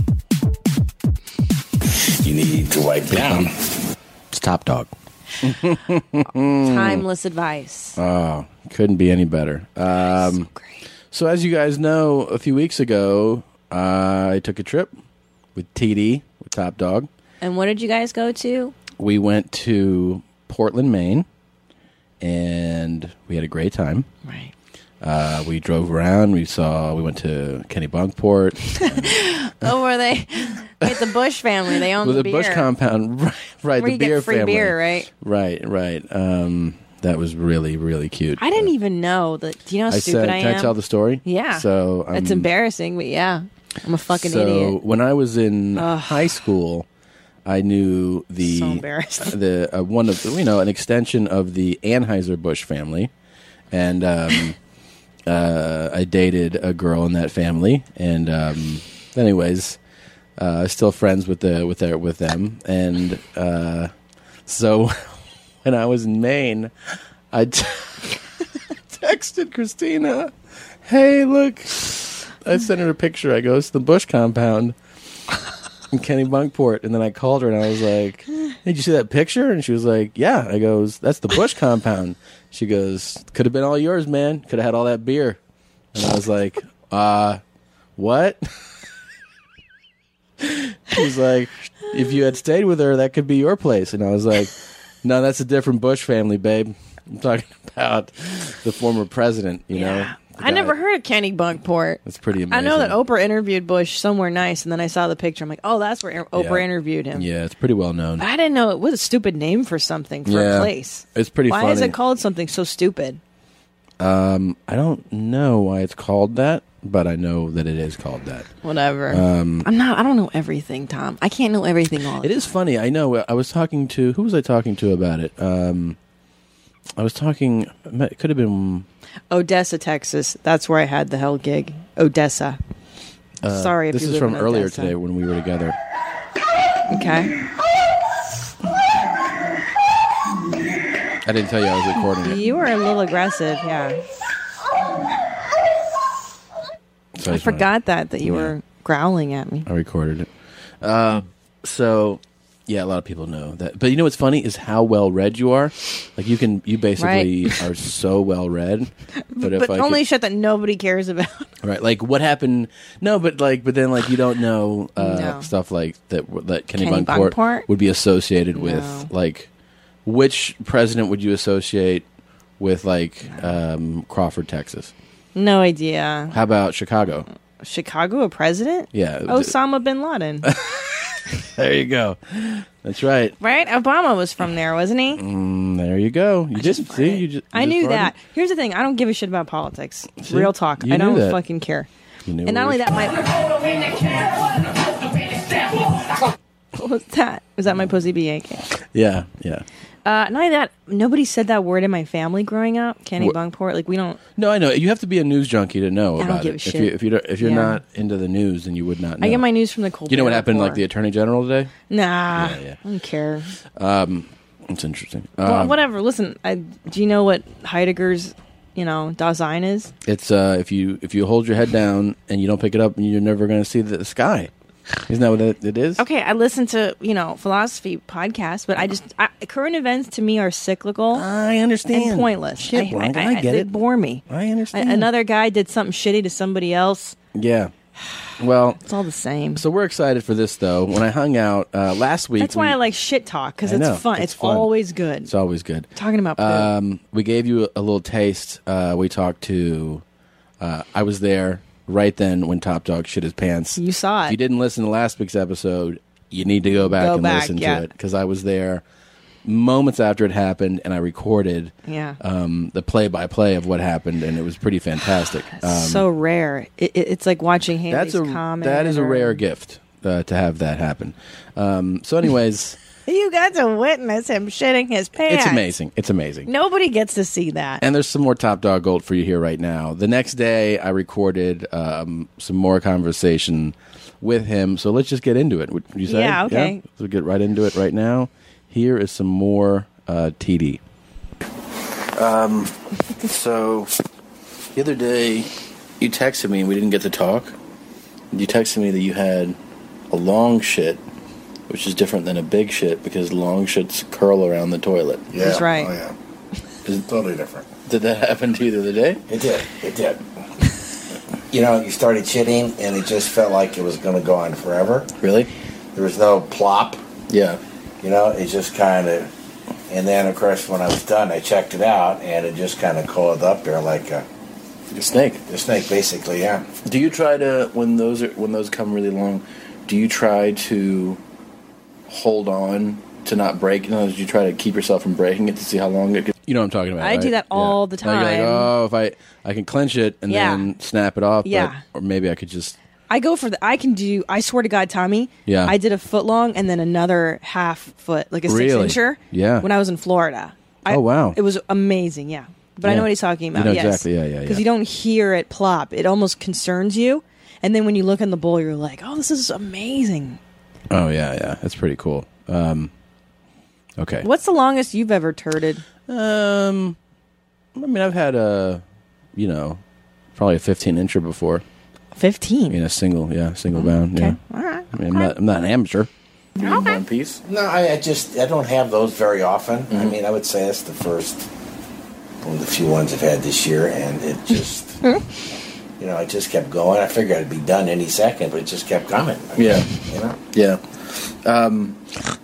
You need to wipe down. It's Top Dog. Timeless advice. Oh, couldn't be any better. Um, Great. so, as you guys know, a few weeks ago, uh, I took a trip with T D, with Top Dog. And what did you guys go to? We went to Portland, Maine, and we had a great time. Right. Uh, we drove around. We saw. We went to Kennebunkport. Oh, were they? Wait, the Bush family. They own With the a beer. Bush compound, right? right Where the you beer get free family. beer, right? Right, right. Um, that was really, really cute. I didn't even know that. Do you know how I stupid said, I "Can am? I tell the story?" Yeah. So um, It's embarrassing, but yeah, I'm a fucking so idiot. when I was in high school, I knew the So embarrassed. the uh, one of the, you know an extension of the Anheuser-Busch family, and um, uh, I dated a girl in that family, and um, anyways, uh, still friends with the with their with them, and uh, so when I was in Maine, I t- texted Christina, "Hey, look." I sent her a picture. I go, "It's the Bush compound in Kennebunkport." And then I called her and I was like, "Hey, did you see that picture?" And she was like, "Yeah." I goes, "That's the Bush compound." She goes, "Could have been all yours, man. Could have had all that beer." And I was like, uh, what? She's like, "If you had stayed with her, that could be your place." And I was like, "No, that's a different Bush family, babe. I'm talking about the former president, you Yeah. know." I never heard of Kennebunkport. That's pretty amazing. I know that Oprah interviewed Bush somewhere nice, and then I saw the picture. I'm like, oh, that's where Oprah Yeah. interviewed him. Yeah, it's pretty well known. But I didn't know it was a stupid name for something, for Yeah. a place. It's pretty Why funny. is it called something so stupid? Um, I don't know why it's called that, but I know that it is called that. Whatever. Um, I'm not. I don't know everything, Tom. I can't know everything all. It is funny. I know. I was talking to who was I talking to about it? Um, I was talking. It could have been Odessa, Texas. That's where I had the hell gig. Odessa. uh, Sorry if this you is live from in earlier Odessa. today when we were together. Okay. I didn't tell you I was recording it. You were a little aggressive, yeah. So I just wanted- forgot that that you were growling at me. I recorded it. Uh, so yeah, a lot of people know that. But you know what's funny is how well read you are. Like you can, you basically are so well read. But if But I only could, shit that nobody cares about. right, like what happened? No, but like, but then like you don't know uh, No. stuff like that. That Kenny Kenny Bunkport Bunkport? would be associated with. No. Like, which president would you associate with like um, Crawford, Texas? No idea. How about Chicago? Chicago, a president? Yeah, Osama bin Laden. there you go. That's right. Right? Obama was from there, wasn't he? Mm, there you go. You just see. You just. you I just knew brought that. it. Here's the thing. I don't give a shit about politics. See? Real talk. You I knew don't that. fucking care. You knew And not it only was- that, my... What was that? Was that my pussy be aching? Yeah, yeah. Uh, not only that, nobody said that word in my family growing up. Kenny Wha- Bunkport. Like, we don't... No, I know. You have to be a news junkie to know I don't about give a it. shit. If you if you don't, if you're Yeah. not into the news, then you would not know. I get my news from the Colbert You know what happened? Like Report. the Attorney General today. Nah. Yeah, yeah. I don't care. Um, it's interesting. Well, Um, whatever. Listen, I, do you know what Heidegger's, you know, Dasein is? It's uh, if you if you hold your head down and you don't pick it up, you're never going to see the sky. Isn't that what it, it is? Okay, I listen to, you know, philosophy podcasts, but I just, I, current events to me are cyclical. I understand. And pointless. Shit, Blanca, I get They it. bore me. I understand. A- another guy did something shitty to somebody else. Yeah. Well, It's all the same. so we're excited for this though. When I hung out uh, last week, That's why we- I like shit talk, because I it's know, fun. it's It's, fun. always good. It's always good. Talking about poo. Um, we gave you a, a little taste. Uh, we talked to. Uh, I was there right then when Top Dog shit his pants. You saw If it. you didn't listen to last week's episode, you need to go back Go and back, listen yeah. to it because I was there moments after it happened, and I recorded Yeah. um, the play-by-play of what happened, and it was pretty fantastic. Um, so rare. It, it, it's like watching Haley's that's a comment. that is a or- rare gift uh, to have that happen. Um, so, anyways, You got to witness him shitting his pants. it's amazing. It's amazing. Nobody gets to see that. And there's some more Top Dog Gold for you here right now. The next day, I recorded um, some more conversation with him. So let's just get into it. Would you say? Yeah, okay. So we'll get right into it right now. Here is some more uh, T D. Um, so the other day, you texted me and we didn't get to talk. You texted me that you had a long shit, which is different than a big shit because long shits curl around the toilet. Yeah. That's right. Oh, yeah. It's totally different. Did that happen to you the other day? It did. It did. You know, you started shitting, and it just felt like it was going to go on forever. Really? There was no plop. Yeah. You know, it just kind of... And then, of course, when I was done, I checked it out, and it just kind of coiled up there like a... A snake. A snake, basically, yeah. Do you try to when those are when those come really long? Do you try to hold on to not break? You know, do you try to keep yourself from breaking it to see how long it? Could, you know what I'm talking about? I do right? that all the Like, you're like, time. oh, if I I can clench it and Yeah. then snap it off. Yeah. But, or maybe I could just. I go for the. I can do. I swear to God, Tommy. Yeah. I did a foot long and then another half foot, like a Really? six incher. Yeah. When I was in Florida. I, Oh, wow. It was amazing. Yeah. But I Yeah. know what he's talking You about. know yes. exactly, yeah, yeah, Because yeah. you don't hear it plop. It almost concerns you, and then when you look in the bowl, you're like, "Oh, this is amazing." Oh yeah, yeah, that's pretty cool. Um, Okay. What's the longest you've ever turded? Um, I mean, I've had a, you know, probably a fifteen incher before. Fifteen. In a single, yeah, single bound. Okay. Yeah. All right. I mean, I'm not, I'm not an amateur. Okay. One piece. No, I, I just I don't have those very often. Mm-hmm. I mean, I would say that's the first one of the few ones I've had this year, and it just you know, it just kept going. I figured I'd be done any second, but it just kept coming. I mean, Yeah. you know. Yeah. Um,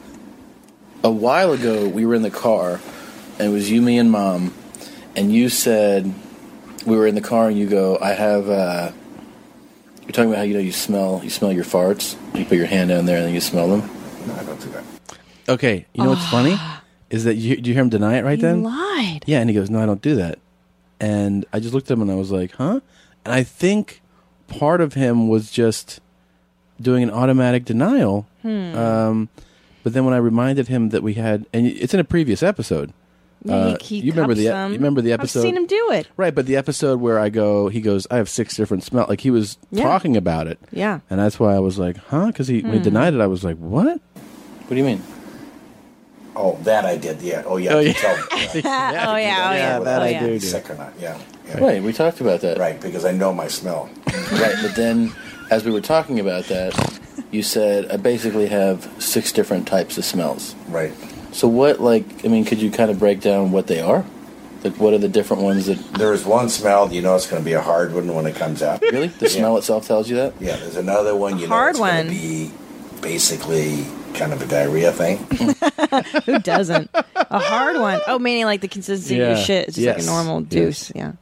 a while ago, we were in the car, and it was you, me, and Mom, and you said, we were in the car, and you go, I have, uh, you're talking about how, you know, you smell, you smell your farts, you put your hand down there, and then you smell them. No, I don't do that. Okay, you know what's funny? Is that, you, did you hear him deny it right He then? lied. Yeah, and he goes, no, I don't do that. And I just looked at him, and I was like, huh? And I think part of him was just doing an automatic denial. Hmm. Um, but then when I reminded him that we had, and it's in a previous episode. Yeah, uh, he, he you remember the cups them. you remember the episode? I've seen him do it. Right, but the episode where I go, he goes, I have six different smells. Like he was Yeah. talking about it. Yeah. And that's why I was like, huh? Because he, when he Hmm. denied it, I was like, what? What do you mean? Oh, that I did. Yeah. Oh, yeah. Oh, I yeah. can tell. oh yeah, oh yeah, that oh, I yeah. do. Sick or not? Yeah. yeah. Right, we talked about that. Right, because I know my smell. Right, but then as we were talking about that, you said I basically have six different types of smells. Right. So what, like, I mean, could you kind of break down what they are? Like, what are the different ones that... There's one smell, you know it's going to be a hard one when it comes out. Really? The Yeah. smell itself tells you that? Yeah, there's another one, you know hard it's going one. to be basically kind of a diarrhea thing. Who doesn't? A hard one. Oh, meaning like the consistency of Yeah. your shit. It's just Yes. like a normal Yes. deuce. Yeah.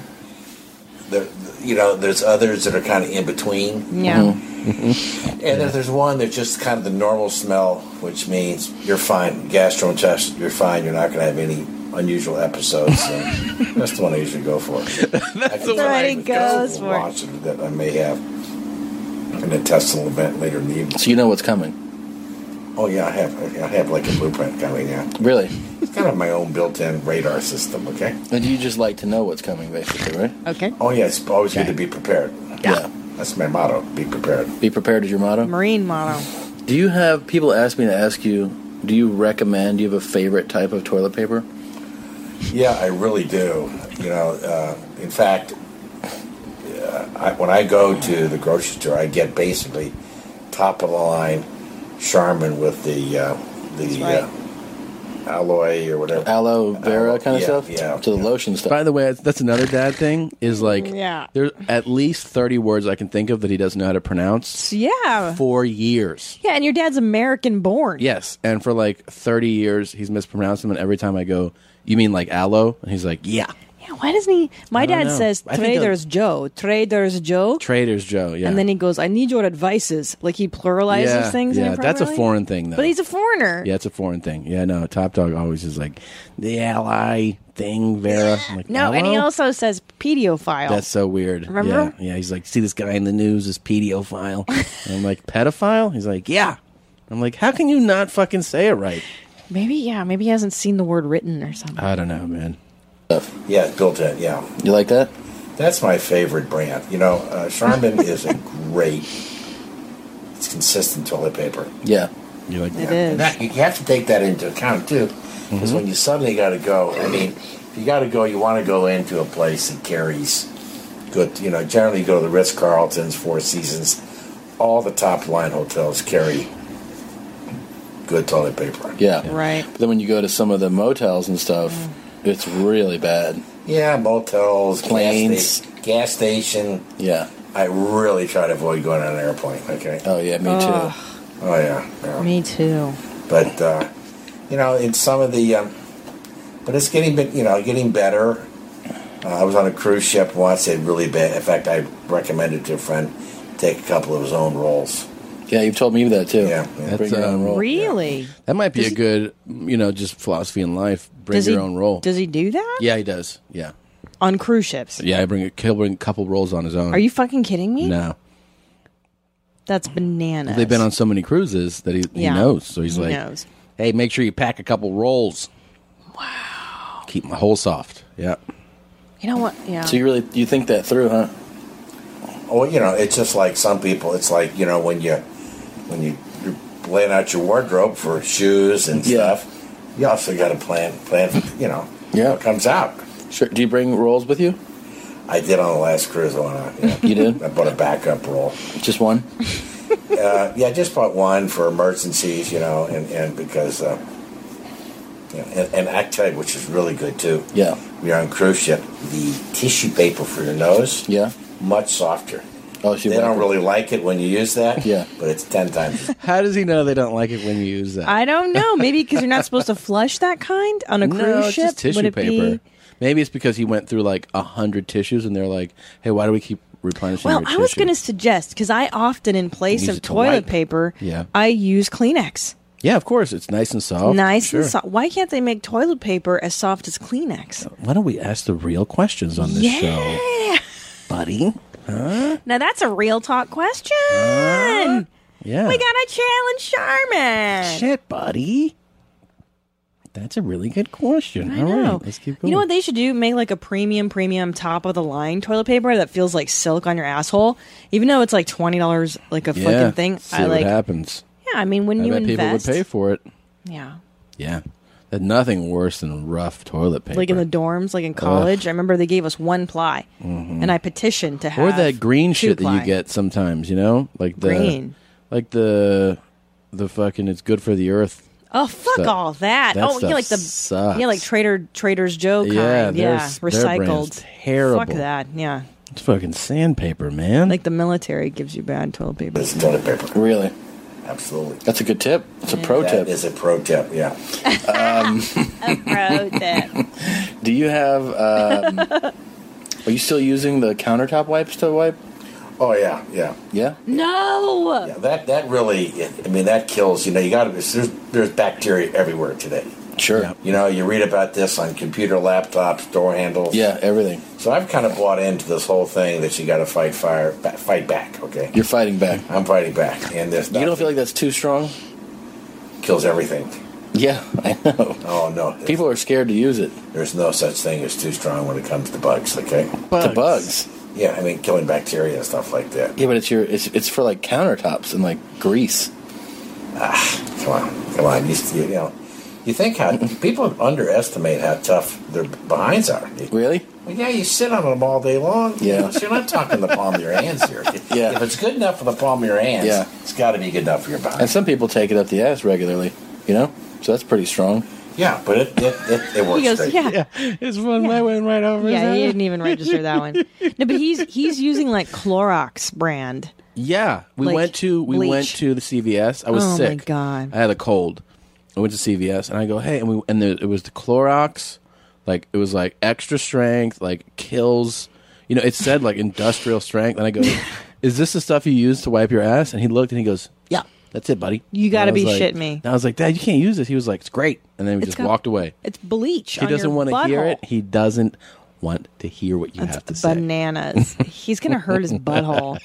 There, you know, there's others that are kind of in between. Yeah. And then there's one that's just kind of the normal smell, which means you're fine. Gastrointestinal, you're fine. You're not going to have any unusual episodes. And that's the one I usually go for. That's the one he goes for. That I may have an intestinal event later in the evening. So you know what's coming? Oh, yeah, I have. I have like a blueprint coming, yeah. Really? It's kind of my own built-in radar system, okay? And you just like to know what's coming, basically, right? Okay. Oh, yeah, it's always good to be prepared. Yeah. That's my motto, be prepared. Be prepared is your motto? Marine motto. Do you have... People ask me to ask you, do you recommend, do you have a favorite type of toilet paper? Yeah, I really do. You know, uh, in fact, uh, I, when I go to the grocery store, I get basically top of the line Charmin with the uh, the right. uh, alloy or whatever. Aloe vera Aloe- kind of yeah, stuff? yeah, To the yeah. lotion stuff. By the way, that's another dad thing, is like, Yeah. there's at least thirty words I can think of that he doesn't know how to pronounce Yeah. for years. Yeah, and your dad's American born. Yes, and for like thirty years, he's mispronounced them, and every time I go, you mean like aloe? And he's like, yeah. Yeah, why doesn't he? My I don't dad know. says I think Traders Joe. Traders Joe. Trader's Joe, yeah. And then he goes, I need your advices. Like he pluralizes yeah, things. yeah, that's a inappropriately. foreign thing, though. But he's a foreigner. Yeah, it's a foreign thing. Yeah, no, Top Dog always is like, the ally thing, Vera. I'm like, No, and he aloe? also says pedophile. That's so weird. Remember? Yeah, yeah, he's like, see this guy in the news, this pedophile. And I'm like, pedophile? He's like, yeah. I'm like, how can you not fucking say it right? Maybe, yeah, maybe he hasn't seen the word written or something. I don't know, man. Yeah, built in, yeah. You like that? That's my favorite brand. You know, uh, Charmin is a great, it's consistent toilet paper. Yeah. You like It that? is. And that, you have to take that into account, too. Because when you suddenly got to go, I mean, if you got to go, you want to go into a place that carries good, you know, generally you go to the Ritz-Carltons, Four Seasons, all the top-line hotels carry good toilet paper. Yeah. Right. But then when you go to some of the motels and stuff, it's really bad. Yeah, motels, Planes. gas, sta- gas station. Yeah. I really try to avoid going on an airplane, okay? Oh, yeah, me Ugh. too. Oh, yeah. yeah. Me too. But, uh, you know, in some of the, um, but it's getting, bit- you know, getting better. Uh, I was on a cruise ship once, it really bad. In fact, I recommended to a friend take a couple of his own rolls. Yeah, you've told me that too. Yeah, yeah. Bring your own um, roll. Really? That might be Does a he- good, you know, just philosophy in life. Bring Does your he, own roll. Does he do that? Yeah, he does. Yeah. On cruise ships? Yeah, I bring a, he'll bring a couple rolls on his own. Are you fucking kidding me? No. That's bananas. They've been on so many cruises that he, Yeah. he knows. So he's He like, knows. hey, make sure you pack a couple rolls. Wow. Keep my hole soft. Yeah. You know what? Yeah. So you really, you think that through, huh? Oh, you know, it's just like some people. It's like, you know, when you when you you're laying out your wardrobe for shoes and Yeah. stuff, you also got to plan, plan. For, you know, Yeah. what comes out. Sure. Do you bring rolls with you? I did on the last cruise. I went on. Yeah. You did? I bought a backup roll. Just one? Uh, yeah, I just bought one for emergencies, you know, and, and because, uh, you know, and, and I tell you, which is really good too. Yeah. When you're on cruise ship, the tissue paper for your nose, Yeah. much softer. Oh, so you They wipe don't it. really like it when you use that. Yeah. But it's ten times. How does he know they don't like it when you use that? I don't know. Maybe because you're not supposed to flush that kind on a cruise no, it's ship. just tissue Would it paper. be? Maybe it's because he went through like a hundred tissues, and they're like, "Hey, why do we keep replenishing Well, your I was tissue?" going to suggest because I often, in place Use of it to toilet wipe. paper, Yeah. I use Kleenex. Yeah, of course, it's nice and soft. nice Sure. and soft. Why can't they make toilet paper as soft as Kleenex? Why don't we ask the real questions on this Yeah. show, buddy? Huh? Now that's a real talk question. Yeah. We got to challenge Charmin. Shit, buddy. That's a really good question. I All know. right, let's keep going. You know what they should do? Make like a premium, premium top of the line toilet paper that feels like silk on your asshole. Even though it's like twenty dollars, like a Yeah, fucking thing. see I what like. happens. Yeah, I mean, when I you bet people would invest, pay for it. yeah, Yeah, there's nothing worse than rough toilet paper. like in the dorms, like in college. I remember they gave us one ply, and I petitioned to have or that green two shit that ply. you get sometimes. You know, like the Green. like the the fucking it's good for the earth. Oh fuck stuff. all that! That oh stuff yeah, like the sucks. yeah, like Trader Trader's Joe kind. Yeah, Yeah, theirs- their brand's recycled. terrible. Fuck that. Yeah, It's fucking sandpaper, man. like the military gives you bad toilet paper. It's toilet paper. Really, Absolutely. that's a good tip. It's a pro That tip. is a pro tip, yeah. A pro tip. Do you have? Um, are you still using the countertop wipes to wipe? Oh, yeah, yeah. Yeah. No. Yeah, that, that really, I mean, that kills, you know, you got to, there's, there's bacteria everywhere today. Sure. Yeah. You know, you read about this on computer, laptops, door handles. Yeah, everything. So I've kind of bought into this whole thing that you got to fight fire, ba- fight back. Okay, You're fighting back. I'm fighting back, and this You don't feel like that's too strong? kills everything. Yeah, I know. Oh no, People are scared to use it. there's no such thing as too strong when it comes to bugs. Okay, The bugs. yeah, I mean killing bacteria and stuff like that. Yeah, but it's your it's it's for like countertops and like grease. Come on, come on, you, you, you know, you think how people underestimate how tough their behinds are. Really? Well, yeah, you sit on them all day long. Yeah. You know, so you're not talking the palm of your hands here. Yeah. If it's good enough for the palm of your hands, Yeah. it's got to be good enough for your behind. And some people take it up the ass regularly, you know? So that's pretty strong. Yeah, but it it, it, it works He goes, great. yeah. It's one my went right over Yeah, he didn't even register that one. No, but he's he's using like Clorox brand. Yeah, we Like went to we bleach. went to the C V S. I was Oh, my sick. God. I had a cold. I went to C V S and I go, hey, and we and there, it was the Clorox, like it was like extra strength, like kills. You know, it said like industrial strength, and I go, is this the stuff you use to wipe your ass? And he looked and he goes, yeah, that's it, buddy. You gotta And I was be like- shitting me. And I was like, Dad, you can't use this. He was like, it's great, and then we It's just got- walked away. It's bleach. He on doesn't your want to hear butthole. it. He doesn't want to hear what you have to say. Bananas. He's gonna hurt his butthole.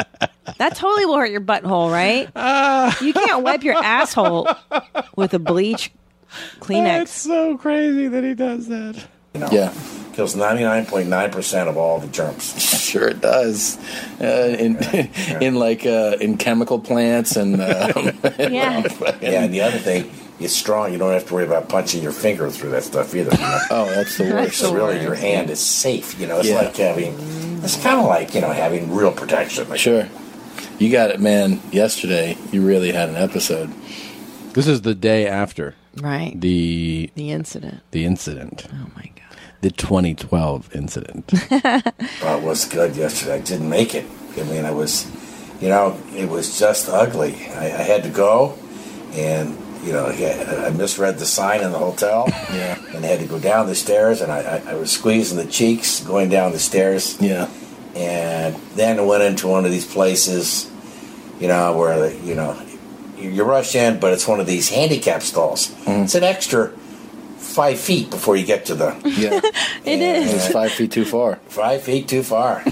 That totally will hurt your butthole, right? You can't wipe your asshole with a bleach Kleenex. so crazy that he does that. You know, Yeah. kills ninety-nine point nine percent of all the germs. Sure, it does. Uh, in in like uh, in chemical plants and uh, Yeah. Yeah, and the other thing, it's strong. You don't have to worry about punching your finger through that stuff either. You know? oh, that's the worst. So really, your hand is safe. You know, it's Yeah. like having, it's kind of like you know having real protection. Like, Sure, you got it, man. Yesterday, you really had an episode. This is the day after Right. the The incident. the incident, Oh my god. the twenty twelve incident. Oh, it was good yesterday. I didn't make it. I mean, I was, you know, it was just ugly. I, I had to go, and you know, I I misread the sign in the hotel. Yeah. And I had to go down the stairs, and I, I, I was squeezing the cheeks going down the stairs. Yeah, And then I went into one of these places, you know, where, you know, you you rush in, but it's one of these handicap stalls. It's an extra five feet before you get to the... yeah. It is. It's five feet too far. Five feet too far.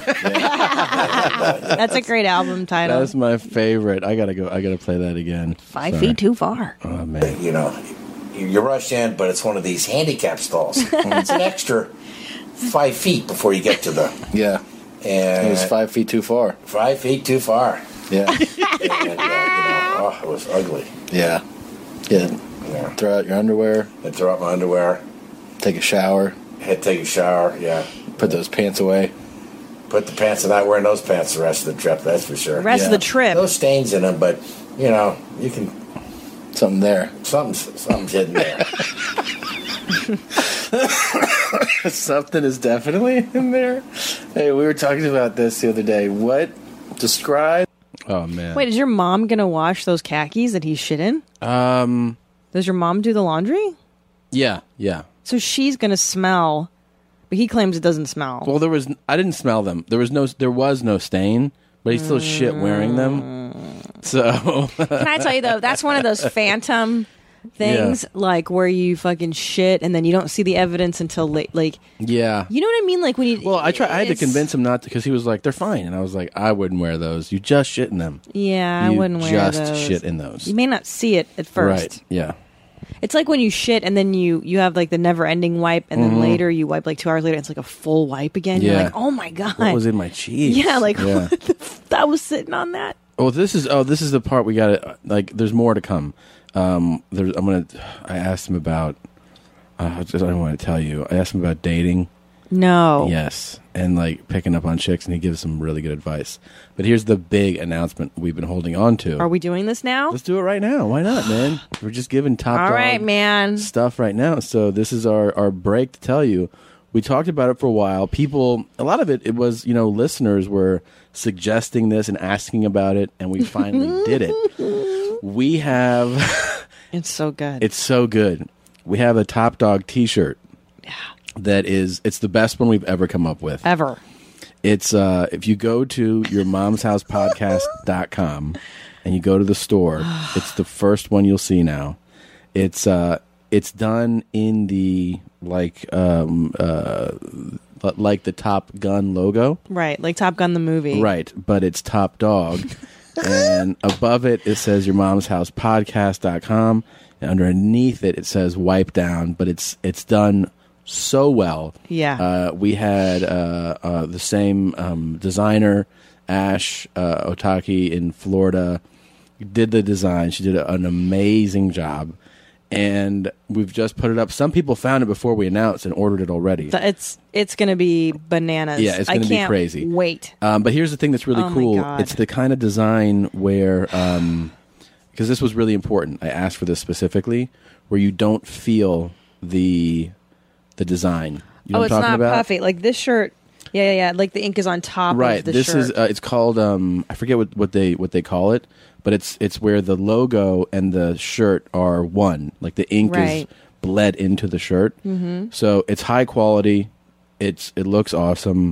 That's a great album title. That's my favorite. I gotta go. I gotta play that again. Five Sorry. feet too far. Oh man. You know, you, you rush in, but it's one of these handicap stalls. It's an extra five feet before you get to the... Yeah, And it was five feet too far. Five feet too far. Yeah, And, uh, you know, oh, it was ugly. yeah, yeah. Yeah. Throw out your underwear. And throw out my underwear. Take a shower. Head take a shower, yeah. Put those pants away. Put the pants, I'm not wearing those pants the rest of the trip, that's for sure. The rest Yeah. of the trip. Those stains in them, but, you know, you can... Something there. Something's, something's hidden there. Something is definitely in there. Hey, we were talking about this the other day. What? Describe... Oh, man. Wait, is your mom going to wash those khakis that he's shit in? Um... Does your mom do the laundry? Yeah, yeah. So she's going to smell... But he claims it doesn't smell. Well, there was... I didn't smell them. There was no There was no stain, but he still shit wearing them. So... Can I tell you, though, that's one of those phantom things, Yeah. like, where you fucking shit and then you don't see the evidence until late. Like, Yeah. you know what I mean? Like, when you... Well, I try. I had to it's- convince him not to, because he was like, "They're fine," and I was like, "I wouldn't wear those. You just shit in them. Yeah, I You wouldn't wear just those. shit in those. You may not see it at first. Right? Yeah. It's like when you shit and then you you have like the never ending wipe and then Mhm. later you wipe like two hours later and it's like a full wipe again. You're Yeah. like, oh my god, What was in my cheese? Yeah, like Yeah. what the f- that was sitting on that. Oh, this is oh, this is the part we got to like. There's more to come. Um, there's. I'm gonna. I asked him about. Uh, I just I don't want to tell you. I asked him about dating. No. Yes, and like picking up on chicks, and he gives some really good advice. But here's the big announcement we've been holding on to. Are we doing this now? Let's do it right now. Why not, man? We're just giving top All dog right, man. stuff right now. So this is our, our break to tell you. We talked about it for a while. People, a lot of it, it was, you know, listeners were suggesting this and asking about it, and we finally did it. We have... It's so good. It's so good. We have a Top Dog t-shirt. Yeah. That is, it's the best one we've ever come up with. Ever. It's uh, if you go to your mom's house podcast dot com and you go to the store, it's the first one you'll see now. It's uh, it's done in the like um, uh, like the Top Gun logo, Right, like Top Gun the movie. right? But it's Top Dog, and above it it says your mom's house podcast dot com, and underneath it it says Wipe Down. But it's it's done so well. Yeah. Uh, we had uh, uh, the same um, designer, Ash uh, Otaki in Florida, did the design. She did an amazing job. And we've just put it up. Some people found it before we announced and ordered it already. Th- It's it's gonna be bananas. Yeah, it's I going to be can't crazy. Wait. Um, but here's the thing that's really Oh my cool. God. It's the kind of design where, um, because this was really important. I asked for this specifically, where you don't feel the the design. You know Oh, what it's I'm talking not about? puffy. Like this shirt. Yeah, yeah, yeah. Like the ink is on top Right. of the This shirt. is uh, it's called um, I forget what, what they what they call it, but it's it's where the logo and the shirt are one. Like the ink Right. is bled into the shirt. Mhm. So it's high quality. It's it looks awesome,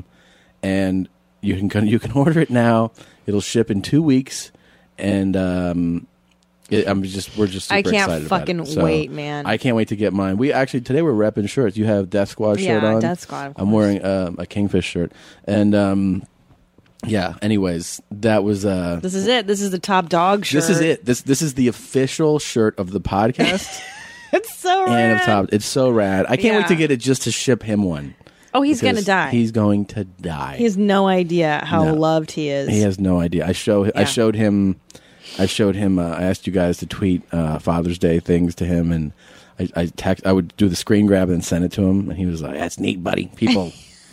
and you can you can order it now. It'll ship in two weeks, and um, it, I'm just we're just super I can't excited about fucking it. So wait, man. I can't wait to get mine. We actually today we're repping shirts. You have Death Squad shirt Yeah, on. Death Squad, of I'm wearing um, a Kingfish shirt, and um, yeah. Anyways, that was uh, This is it. This is the Top Dog shirt. this is it. This this is the official shirt of the podcast. It's so rad. And of top, it's so rad. I can't wait Yeah. to get it just to ship him one. Oh, he's Because gonna die. He's going to die. He has no idea how No. loved he is. He has no idea. I show. I Yeah. showed him. I showed him. Uh, I asked you guys to tweet uh, Father's Day things to him, and I, I text. I would do the screen grab and send it to him, and he was like, "That's neat, buddy. People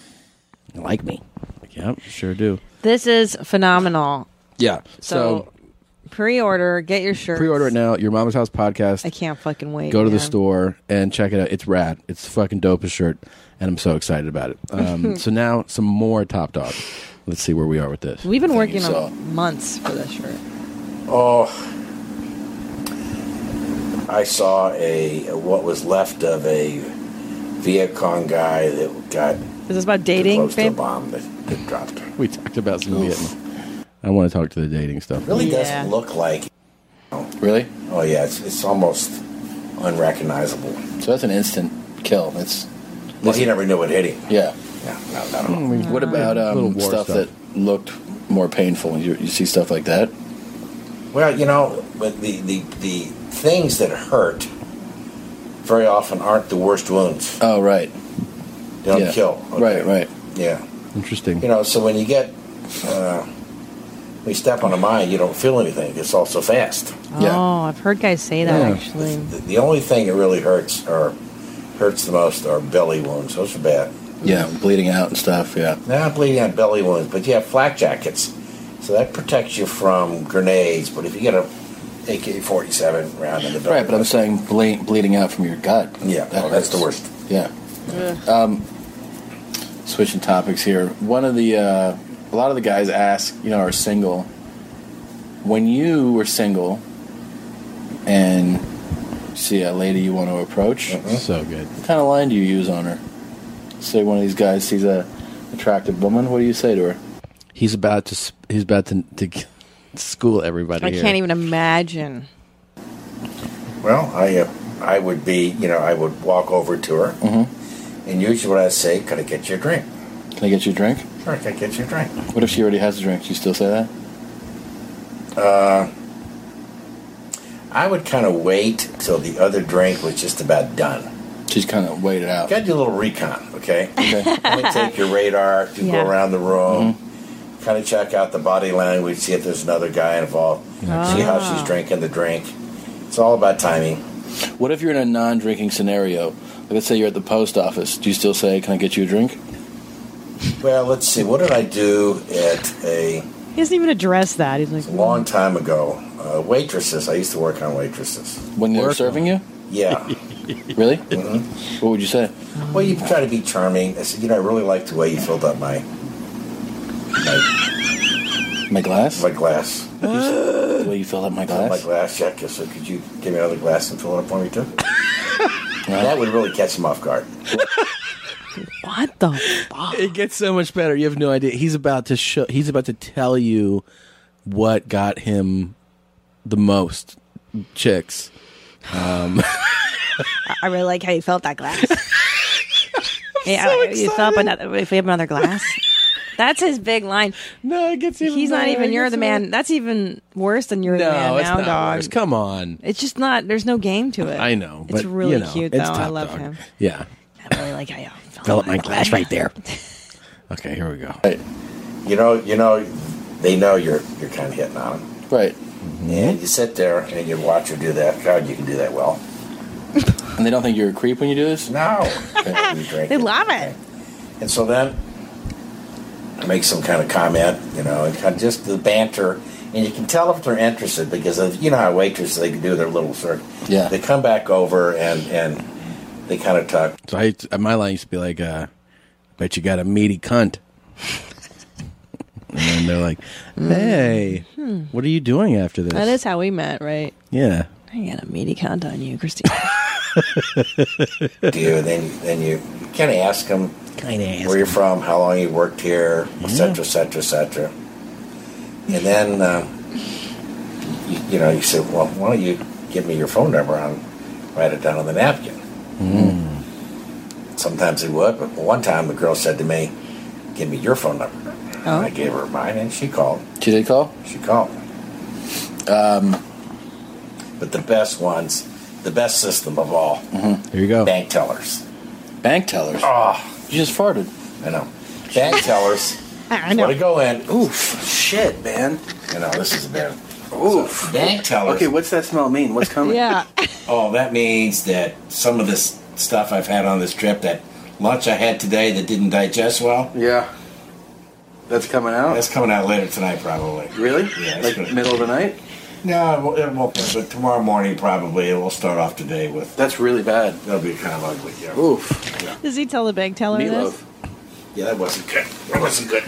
like me." Like, yep, sure do. This is phenomenal. Yeah. So, pre-order, get your shirt. Pre-order it now. Your Mama's House podcast. I can't fucking wait. Go to the man. store and check it out. It's rad. It's fucking dope as shirt, and I'm so excited about it. Um, so now some more Top Dog. Let's see where we are with this. We've been working so. on months for this shirt. Oh, I saw a what was left of a Viet Cong guy that got Is this about dating, close to a babe? bomb that, that dropped. We talked about some Vietnam. I want to talk to the dating stuff. Really Yeah. doesn't look like. Really? Oh yeah, it's it's almost unrecognizable. So that's an instant kill. It's Well, he never knew what hit him. yeah. Yeah, no, no, no. What about Little um, war stuff, stuff. that looked more painful? You, you see stuff like that? Well, you know, but the, the the things that hurt very often aren't the worst wounds. Oh, right. They don't Yeah. Uh, kill. okay? Right, right. Yeah. Interesting. You know, so when you get uh, when you step on a mine, you don't feel anything. It's all so fast. Oh, I've heard guys say that, Yeah. actually. The, the only thing that really hurts or hurts the most are belly wounds. Those are bad. Yeah, bleeding out and stuff. Yeah. Not bleeding out belly wounds, but you have flak jackets, so that protects you from grenades. But if you get a A K forty-seven round in the belly, Right, but I'm saying ble- bleeding out from your gut. Yeah, that oh, that's hurts. the worst. Yeah. Um, switching topics here. One of the uh, a lot of the guys ask, you know, are single. When you were single and see a lady you want to approach, Mm-hmm. so good. What kind of line do you use on her? Say one of these guys sees a attractive woman. What do you say to her? He's about to. sp- He's about to, to school everybody. I here. can't even imagine. Well, I uh, I would be, you know, I would walk over to her, Mm-hmm. and usually what I'd say, "Could I get you a drink?" Can I get you a drink? Sure, can I get you a drink? What if she already has a drink? Do you still say that? Uh, I would kind of wait till the other drink was just about done. She's kind of waited out. Got to do a little recon, okay? Okay. Let me take your radar. You Yeah. go around the room, Mm-hmm. kind of check out the body language, see if there's another guy involved, see how Ah. she's drinking the drink. It's all about timing. What if you're in a non-drinking scenario? Like, let's say you're at the post office. Do you still say, "Can I get you a drink"? Well, let's see. What did I do at a He doesn't even address that. He's like, long time ago? Uh, waitresses. I used to work on waitresses. When they're Work serving you? Yeah. Really? hmm What would you say? Well, you try to be charming. I said, you know, I really like the way you filled up my my, My glass? my glass. The way you filled up my My glass? glass, yeah. So could you give me another glass and fill it up for me too? That would really catch him off guard. what the fuck? It gets so much better. You have no idea. He's about to show. He's about to tell you what got him the most chicks. Um, I really like how you felt that glass. yeah, you fill up another. If we have another glass, that's his big line. no, it gets even. He's not better. even. It You're gets the man. That's even worse than you're the No, man it's now, not dog. worse. Come on. It's just not. There's no game to it. I know. It's but, really you know, cute it's though. I Top love Dog. him. Yeah. I really like how you Fill up my glass right there. Okay, here we go. Right. You know, you know, they know you're you're kind of hitting on them, Right. and you sit there and you watch her do that. God, you can do that well. And they don't think you're a creep when you do this? No, you drink They love it. And so then, make some kind of comment, you know, and kind of just the banter, and you can tell if they're interested because of, you know how waitresses, they can do their little circle. Yeah. They come back over and and they kind of talk. So I, my line used to be like, uh, "Bet you got a meaty cunt." And then they're like, "Hey, what are you doing after this?" That is how we met, right? Yeah. I got a meaty cunt on you, Christine. Do you? Then then you kind of ask them where you're from, how long you worked here, et cetera, et cetera, et cetera. And then uh, you, you know you say, well, why don't you give me your phone number and write it down on the napkin? Mm. Sometimes they would, but one time the girl said to me, "Give me your phone number." Oh. And I gave her mine, and she called. She did call? She called. Um, but the best ones, the best system of all, mm-hmm. Here you go. bank tellers. Bank tellers? Oh, you just farted. I know. Bank tellers. I know. Want to go in? Oof. Shit, man. You know, this is a bad. Oof. Bank tellers. Okay, what's that smell mean? What's coming? Yeah. Oh, that means that some of this stuff I've had on this trip, that lunch I had today that didn't digest well, Yeah. That's coming out? that's coming out later tonight probably. Really? Yeah, it's Like gonna- middle of the night? No, it won't, it won't, but tomorrow morning probably it will start off today with. That's really bad. That'll be kind of ugly. Yeah. Oof. Does he tell the bank teller Meatloaf. this? Yeah, that wasn't good. That wasn't good.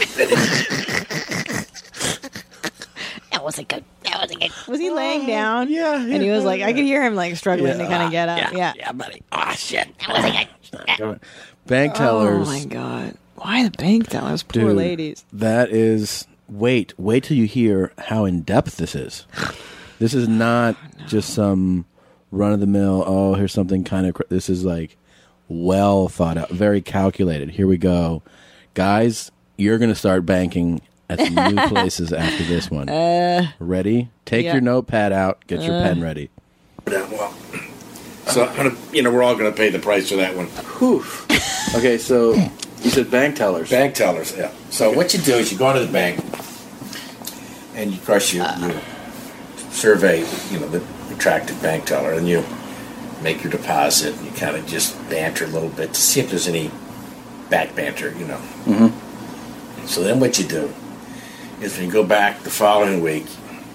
That wasn't good. That wasn't good. Was he laying down? Yeah. And he was like, I could hear him like struggling Yeah. to kind of get up. Yeah. Yeah, buddy. Oh, shit. That wasn't good. Bank tellers. Oh my god. Why the bank tellers? Poor Dude, ladies. That is. Wait, wait till you hear how in depth this is. This is not just some run of the mill. Oh, here's something kind of. Cr-. This is like well thought out, very calculated. Here we go, guys. You're gonna start banking at some new places after this one. Uh, Ready? Take yeah. your notepad out. Get your Uh. pen ready. Well, so I'm gonna, you know, we're all going to pay the price for that one. Okay, so you said bank tellers. Bank tellers, yeah. So what you do is you go into the bank, and of course you, you survey, you know, the attractive bank teller, and you make your deposit. And you kind of just banter a little bit to see if there's any back banter, you know. Mm-hmm. So then what you do is when you go back the following week,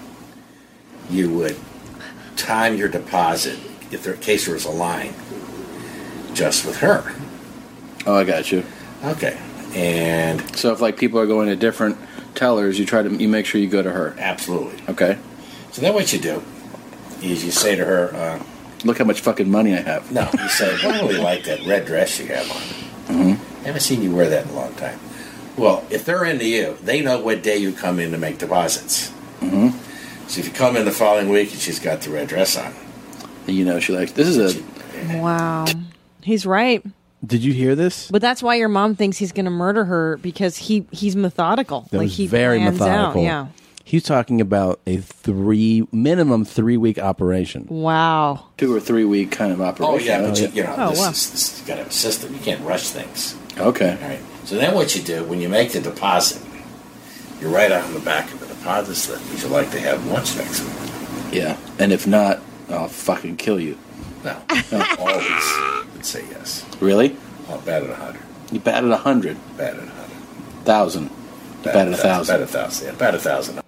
you would time your deposit, if there, in case there was a line, just with her. Oh, I got you. Okay. And so if like people are going to different tellers, you try to you make sure you go to her. Absolutely. Okay. So then what you do is you say to her, uh, "Look how much fucking money I have." No, you say, "I really like that red dress you have on. Mm-hmm. I haven't seen you wear that in a long time." Well, if they're into you, they know what day you come in to make deposits. Mm-hmm. So if you come in the following week and she's got the red dress on, and you know she likes this is a. Wow, he's right. Did you hear this? But that's why your mom thinks he's going to murder her, because he he's methodical. That like was he very plans methodical. Out. Yeah. He's talking about a three minimum three week operation. Wow. Two or three week kind of operation. oh yeah, but Oh, you, yeah. you know, Oh, this, wow. is, this you got to have a system. You can't rush things. Okay. All right. So then what you do when you make the deposit, you write out on the back of the deposit slip, would you like to have lunch next week? Yeah, and if not, I'll fucking kill you. No, no always would say yes. Really? I'll bet at a hundred. You batted a hundred. Bet at a hundred. Thousand. You batted a thousand. Bet a thousand. Yeah, bet a thousand.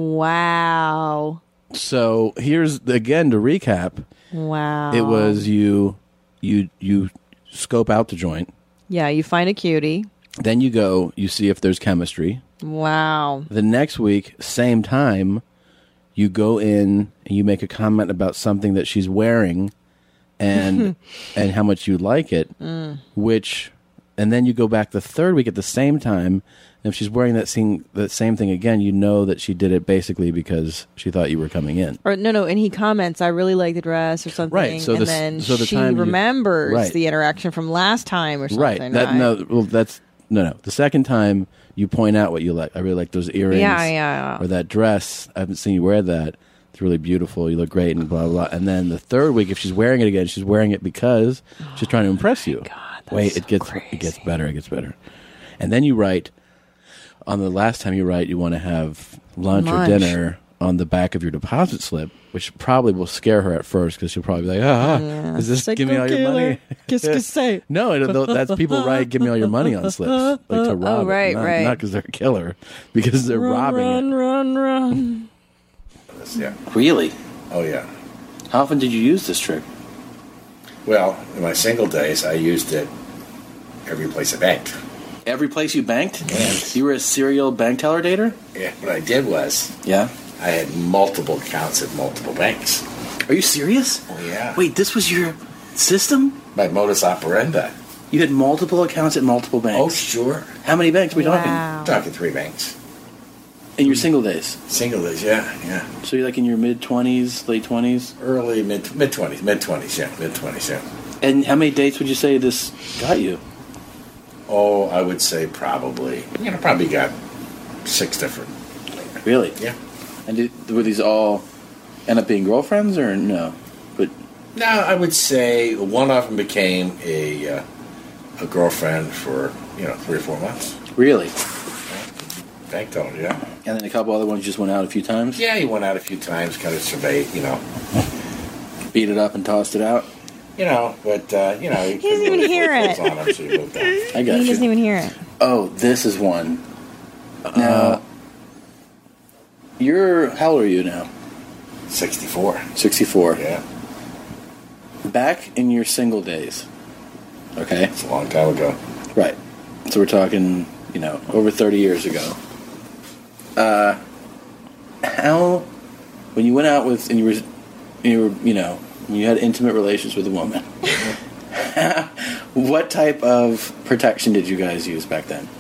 Wow. So here's again to recap. Wow. It was you, you, you scope out the joint. Yeah, you find a cutie. Then you go. You see if there's chemistry. Wow. The next week, same time, you go in and you make a comment about something that she's wearing, and and how much you like it. Mm. Which, and then you go back the third week at the same time. And if she's wearing that same that same thing again, you know that she did it basically because she thought you were coming in. Or no, no, and he comments, "I really like the dress" or something. Right, so and the- then so the she time you- remembers right. the interaction from last time or something. Right. That no. Well, that's no, no. The second time you point out what you like. I really like those earrings. Yeah, yeah, yeah. Or that dress. I haven't seen you wear that. It's really beautiful. You look great, and blah blah blah. And then the third week, if she's wearing it again, she's wearing it because she's trying to impress you. God, Wait, it gets it gets better. It gets better. And then you write on the last time you write, you want to have lunch, Lunch. or dinner on the back of your deposit slip, which probably will scare her at first because she'll probably be like, "Ah, Yeah. is this It's like, give me all your "Okay, money?" Qu'est-ce que c'est? No, it, that's people write "Give me all your money" on slips, like to rob Oh, right, it, not, right. not because they're a killer, because they're Run, robbing run, run, run. Yeah. it. Really? Oh yeah. How often did you use this trick? Well, in my single days, I used it every place I banked. Every place you banked? And you were a serial bank teller dater? Yeah. What I did was, Yeah. I had multiple accounts at multiple banks. Are you serious? Oh yeah. Wait, this was your system? My modus operandi. You had multiple accounts at multiple banks? Oh sure. How many banks are we talking? Wow. Talking three banks. In your single days? Single days, yeah, yeah. So you're like in your mid-twenties, late twenties? Early mid mid twenties, mid twenties, yeah, mid twenties, yeah. And how many dates would you say this got you? Oh, I would say probably, you know, probably got six different. Really? Yeah. And did, were these all end up being girlfriends or no? But No, I would say one of them became a uh, a girlfriend for you know three or four months. really? Bank teller, yeah. And then a couple other ones just went out a few times? Yeah, he went out a few times, kind of surveyed, you know, Beat it up and tossed it out? you know, but uh, you know, he, doesn't even hear it. On him, so he moved on. I got He you. doesn't even hear it. Oh, this is one. Now, you're, how old are you now? Sixty-four. sixty-four. Yeah, Back in your single days, okay? it's a long time ago. Right. So we're talking, you know, over thirty years ago. Uh, how, when you went out with, and you were, you were, you know, you had intimate relations with a woman, what type of protection did you guys use back then?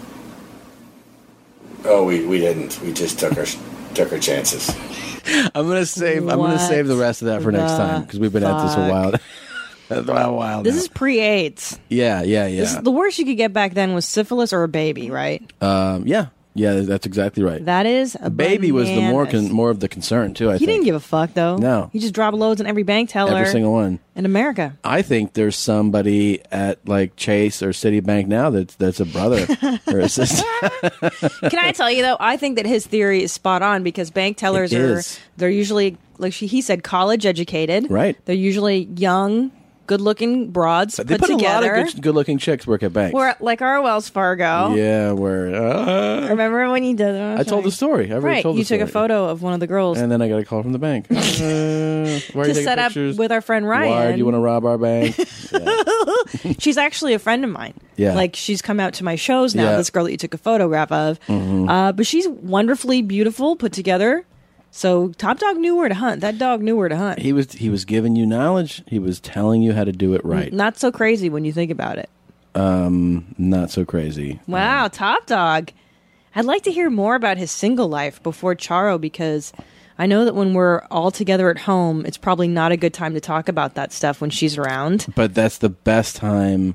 Oh, we, we didn't. We just took our took our chances. I'm gonna save. I'm gonna What save the rest of that for next the time because we've been at this a while. a while. This now. is pre-AIDS. yeah, yeah, yeah. This is, the worst you could get back then was syphilis or a baby, right? um, yeah, Yeah, that's exactly right. That is a Baby was the more bananas. con- more of the concern too. I He think didn't give a fuck though. No. He just dropped loads on every bank teller. every single one. in America. I think there's somebody at like Chase or Citibank now that's that's a brother or a sister. Can I tell you though? I think that his theory is spot on because bank tellers It are is. they're usually like she, he said college educated. Right. They're usually young, good looking broads They put, put together. a lot of good, good-looking chicks work at banks. We're like our Wells Fargo. Yeah, where uh, Remember when you did that? I told the story. I already Right. told the You took a story. photo of one of the girls And then I got a call from the bank. Uh, why are you to taking set up pictures? with our friend Ryan. Why do you want to rob our bank? She's actually a friend of mine. Yeah. Like she's come out to my shows now, Yeah. this girl that you took a photograph of. Mhm. Uh, but she's wonderfully beautiful, put together. So Top Dog knew where to hunt. That dog knew where to hunt. He was he was giving you knowledge. He was telling you how to do it right. Not so crazy when you think about it. Um, not so crazy. Wow, Top Dog. I'd like to hear more about his single life before Charo because I know that when we're all together at home, it's probably not a good time to talk about that stuff when she's around. But that's the best time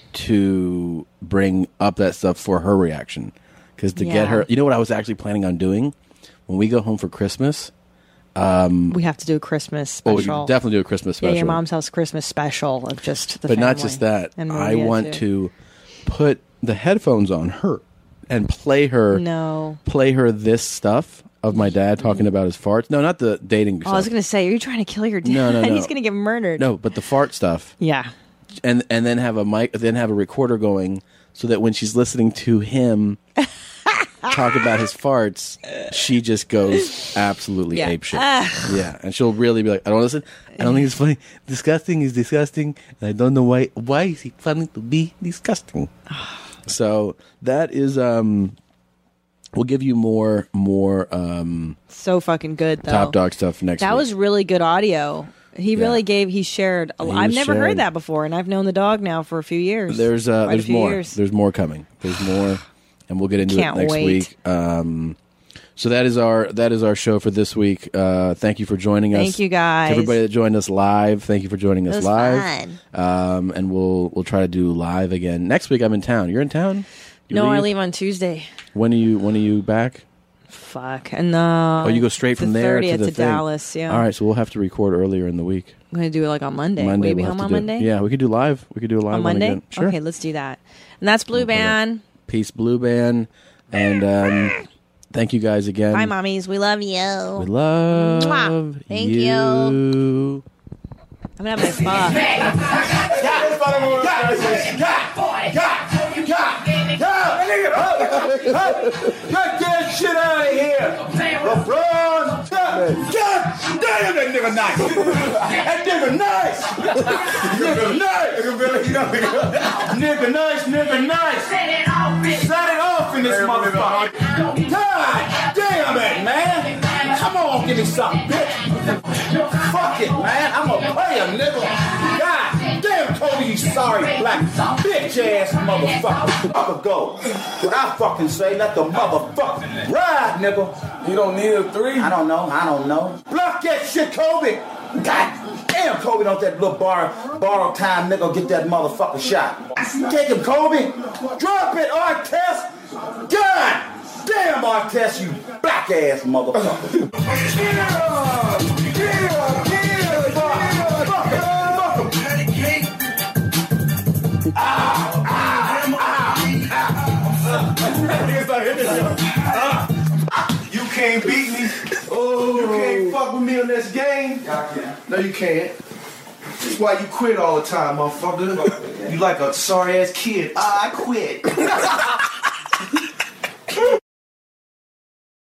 to bring up that stuff for her reaction. Because to Yeah. get her, you know what I was actually planning on doing when we go home for Christmas. Um, We have to do a Christmas oh, we special. could definitely do a Christmas Yeah, special. your mom's house Christmas special of just the but not family just that. and I Maria, want too. to put the headphones on her and play her. No. Play her this stuff of my dad talking about his farts. No, not the dating Oh, I was stuff. going to say, are you trying to kill your dad? No, no, no. He's going to get murdered. No, but the fart stuff. Yeah. And and then have a mic, then have a recorder going, so that when she's listening to him talk about his farts, she just goes absolutely Yeah. apeshit. Ah. Yeah, and she'll really be like, "I don't listen. I don't think it's funny. Disgusting is disgusting, and I don't know why. Why is it funny to be disgusting?" So that is um. We'll give you more more um, So fucking good, though. Top Dog stuff next That week. was really good audio. He really gave, he shared. A, He I've was never sharing. heard that before, and I've known the dog now for a few years. There's uh, Quite a there's few more. years. There's more coming. There's more, and we'll get into Can't it next wait. week. Um, so that is our that is our show for this week. Uh, thank you for joining us. Thank you, guys. To everybody that joined us live, thank you for joining It us was live. fun. Um, and we'll we'll try to do live again next week. I'm in town. You're in town. You No, I leave on Tuesday. When are you When are you back? Fuck. And uh, oh, you go straight from the there to thirtieth the to thing. Dallas. Yeah. All right, so we'll have to record earlier in the week. I'm gonna do it like on Monday. Monday Will you be we'll home have on to do it. Monday? Yeah, we could do live. We could do a live On one Monday. again. Sure. Okay, let's do that. And that's Blue Band. Peace, Blue Band, and um, thank you guys again. Bye, mommies. We love you. We love Mwah. Thank you. you. I'm gonna have my Get that shit out of here! LeBron! God damn, that nigga nice! That nigga nice! Nigga nice! Nigga nice, nigga nice! Set it off! Set it off in this motherfucker! God damn it, man! Come on, give me something, bitch! Fuck it, man! I'm a player, nigga! God damn, Kobe, you sorry black bitch ass motherfucker! Fucker go! What I fucking say, let the motherfucker ride, nigga! You don't need a three? I don't know, I don't know. Block that shit, Kobe! God damn, Kobe, don't that little bar, borrow time nigga get that motherfucker shot. Take him, Kobe! Drop it, Artest! God damn, Artest, you black ass motherfucker! You can't beat me. Oh, you can't fuck with me in this game. Yeah, I can. No, you can't. That's why you quit all the time, motherfucker. You like a sorry ass kid. Ah, I quit.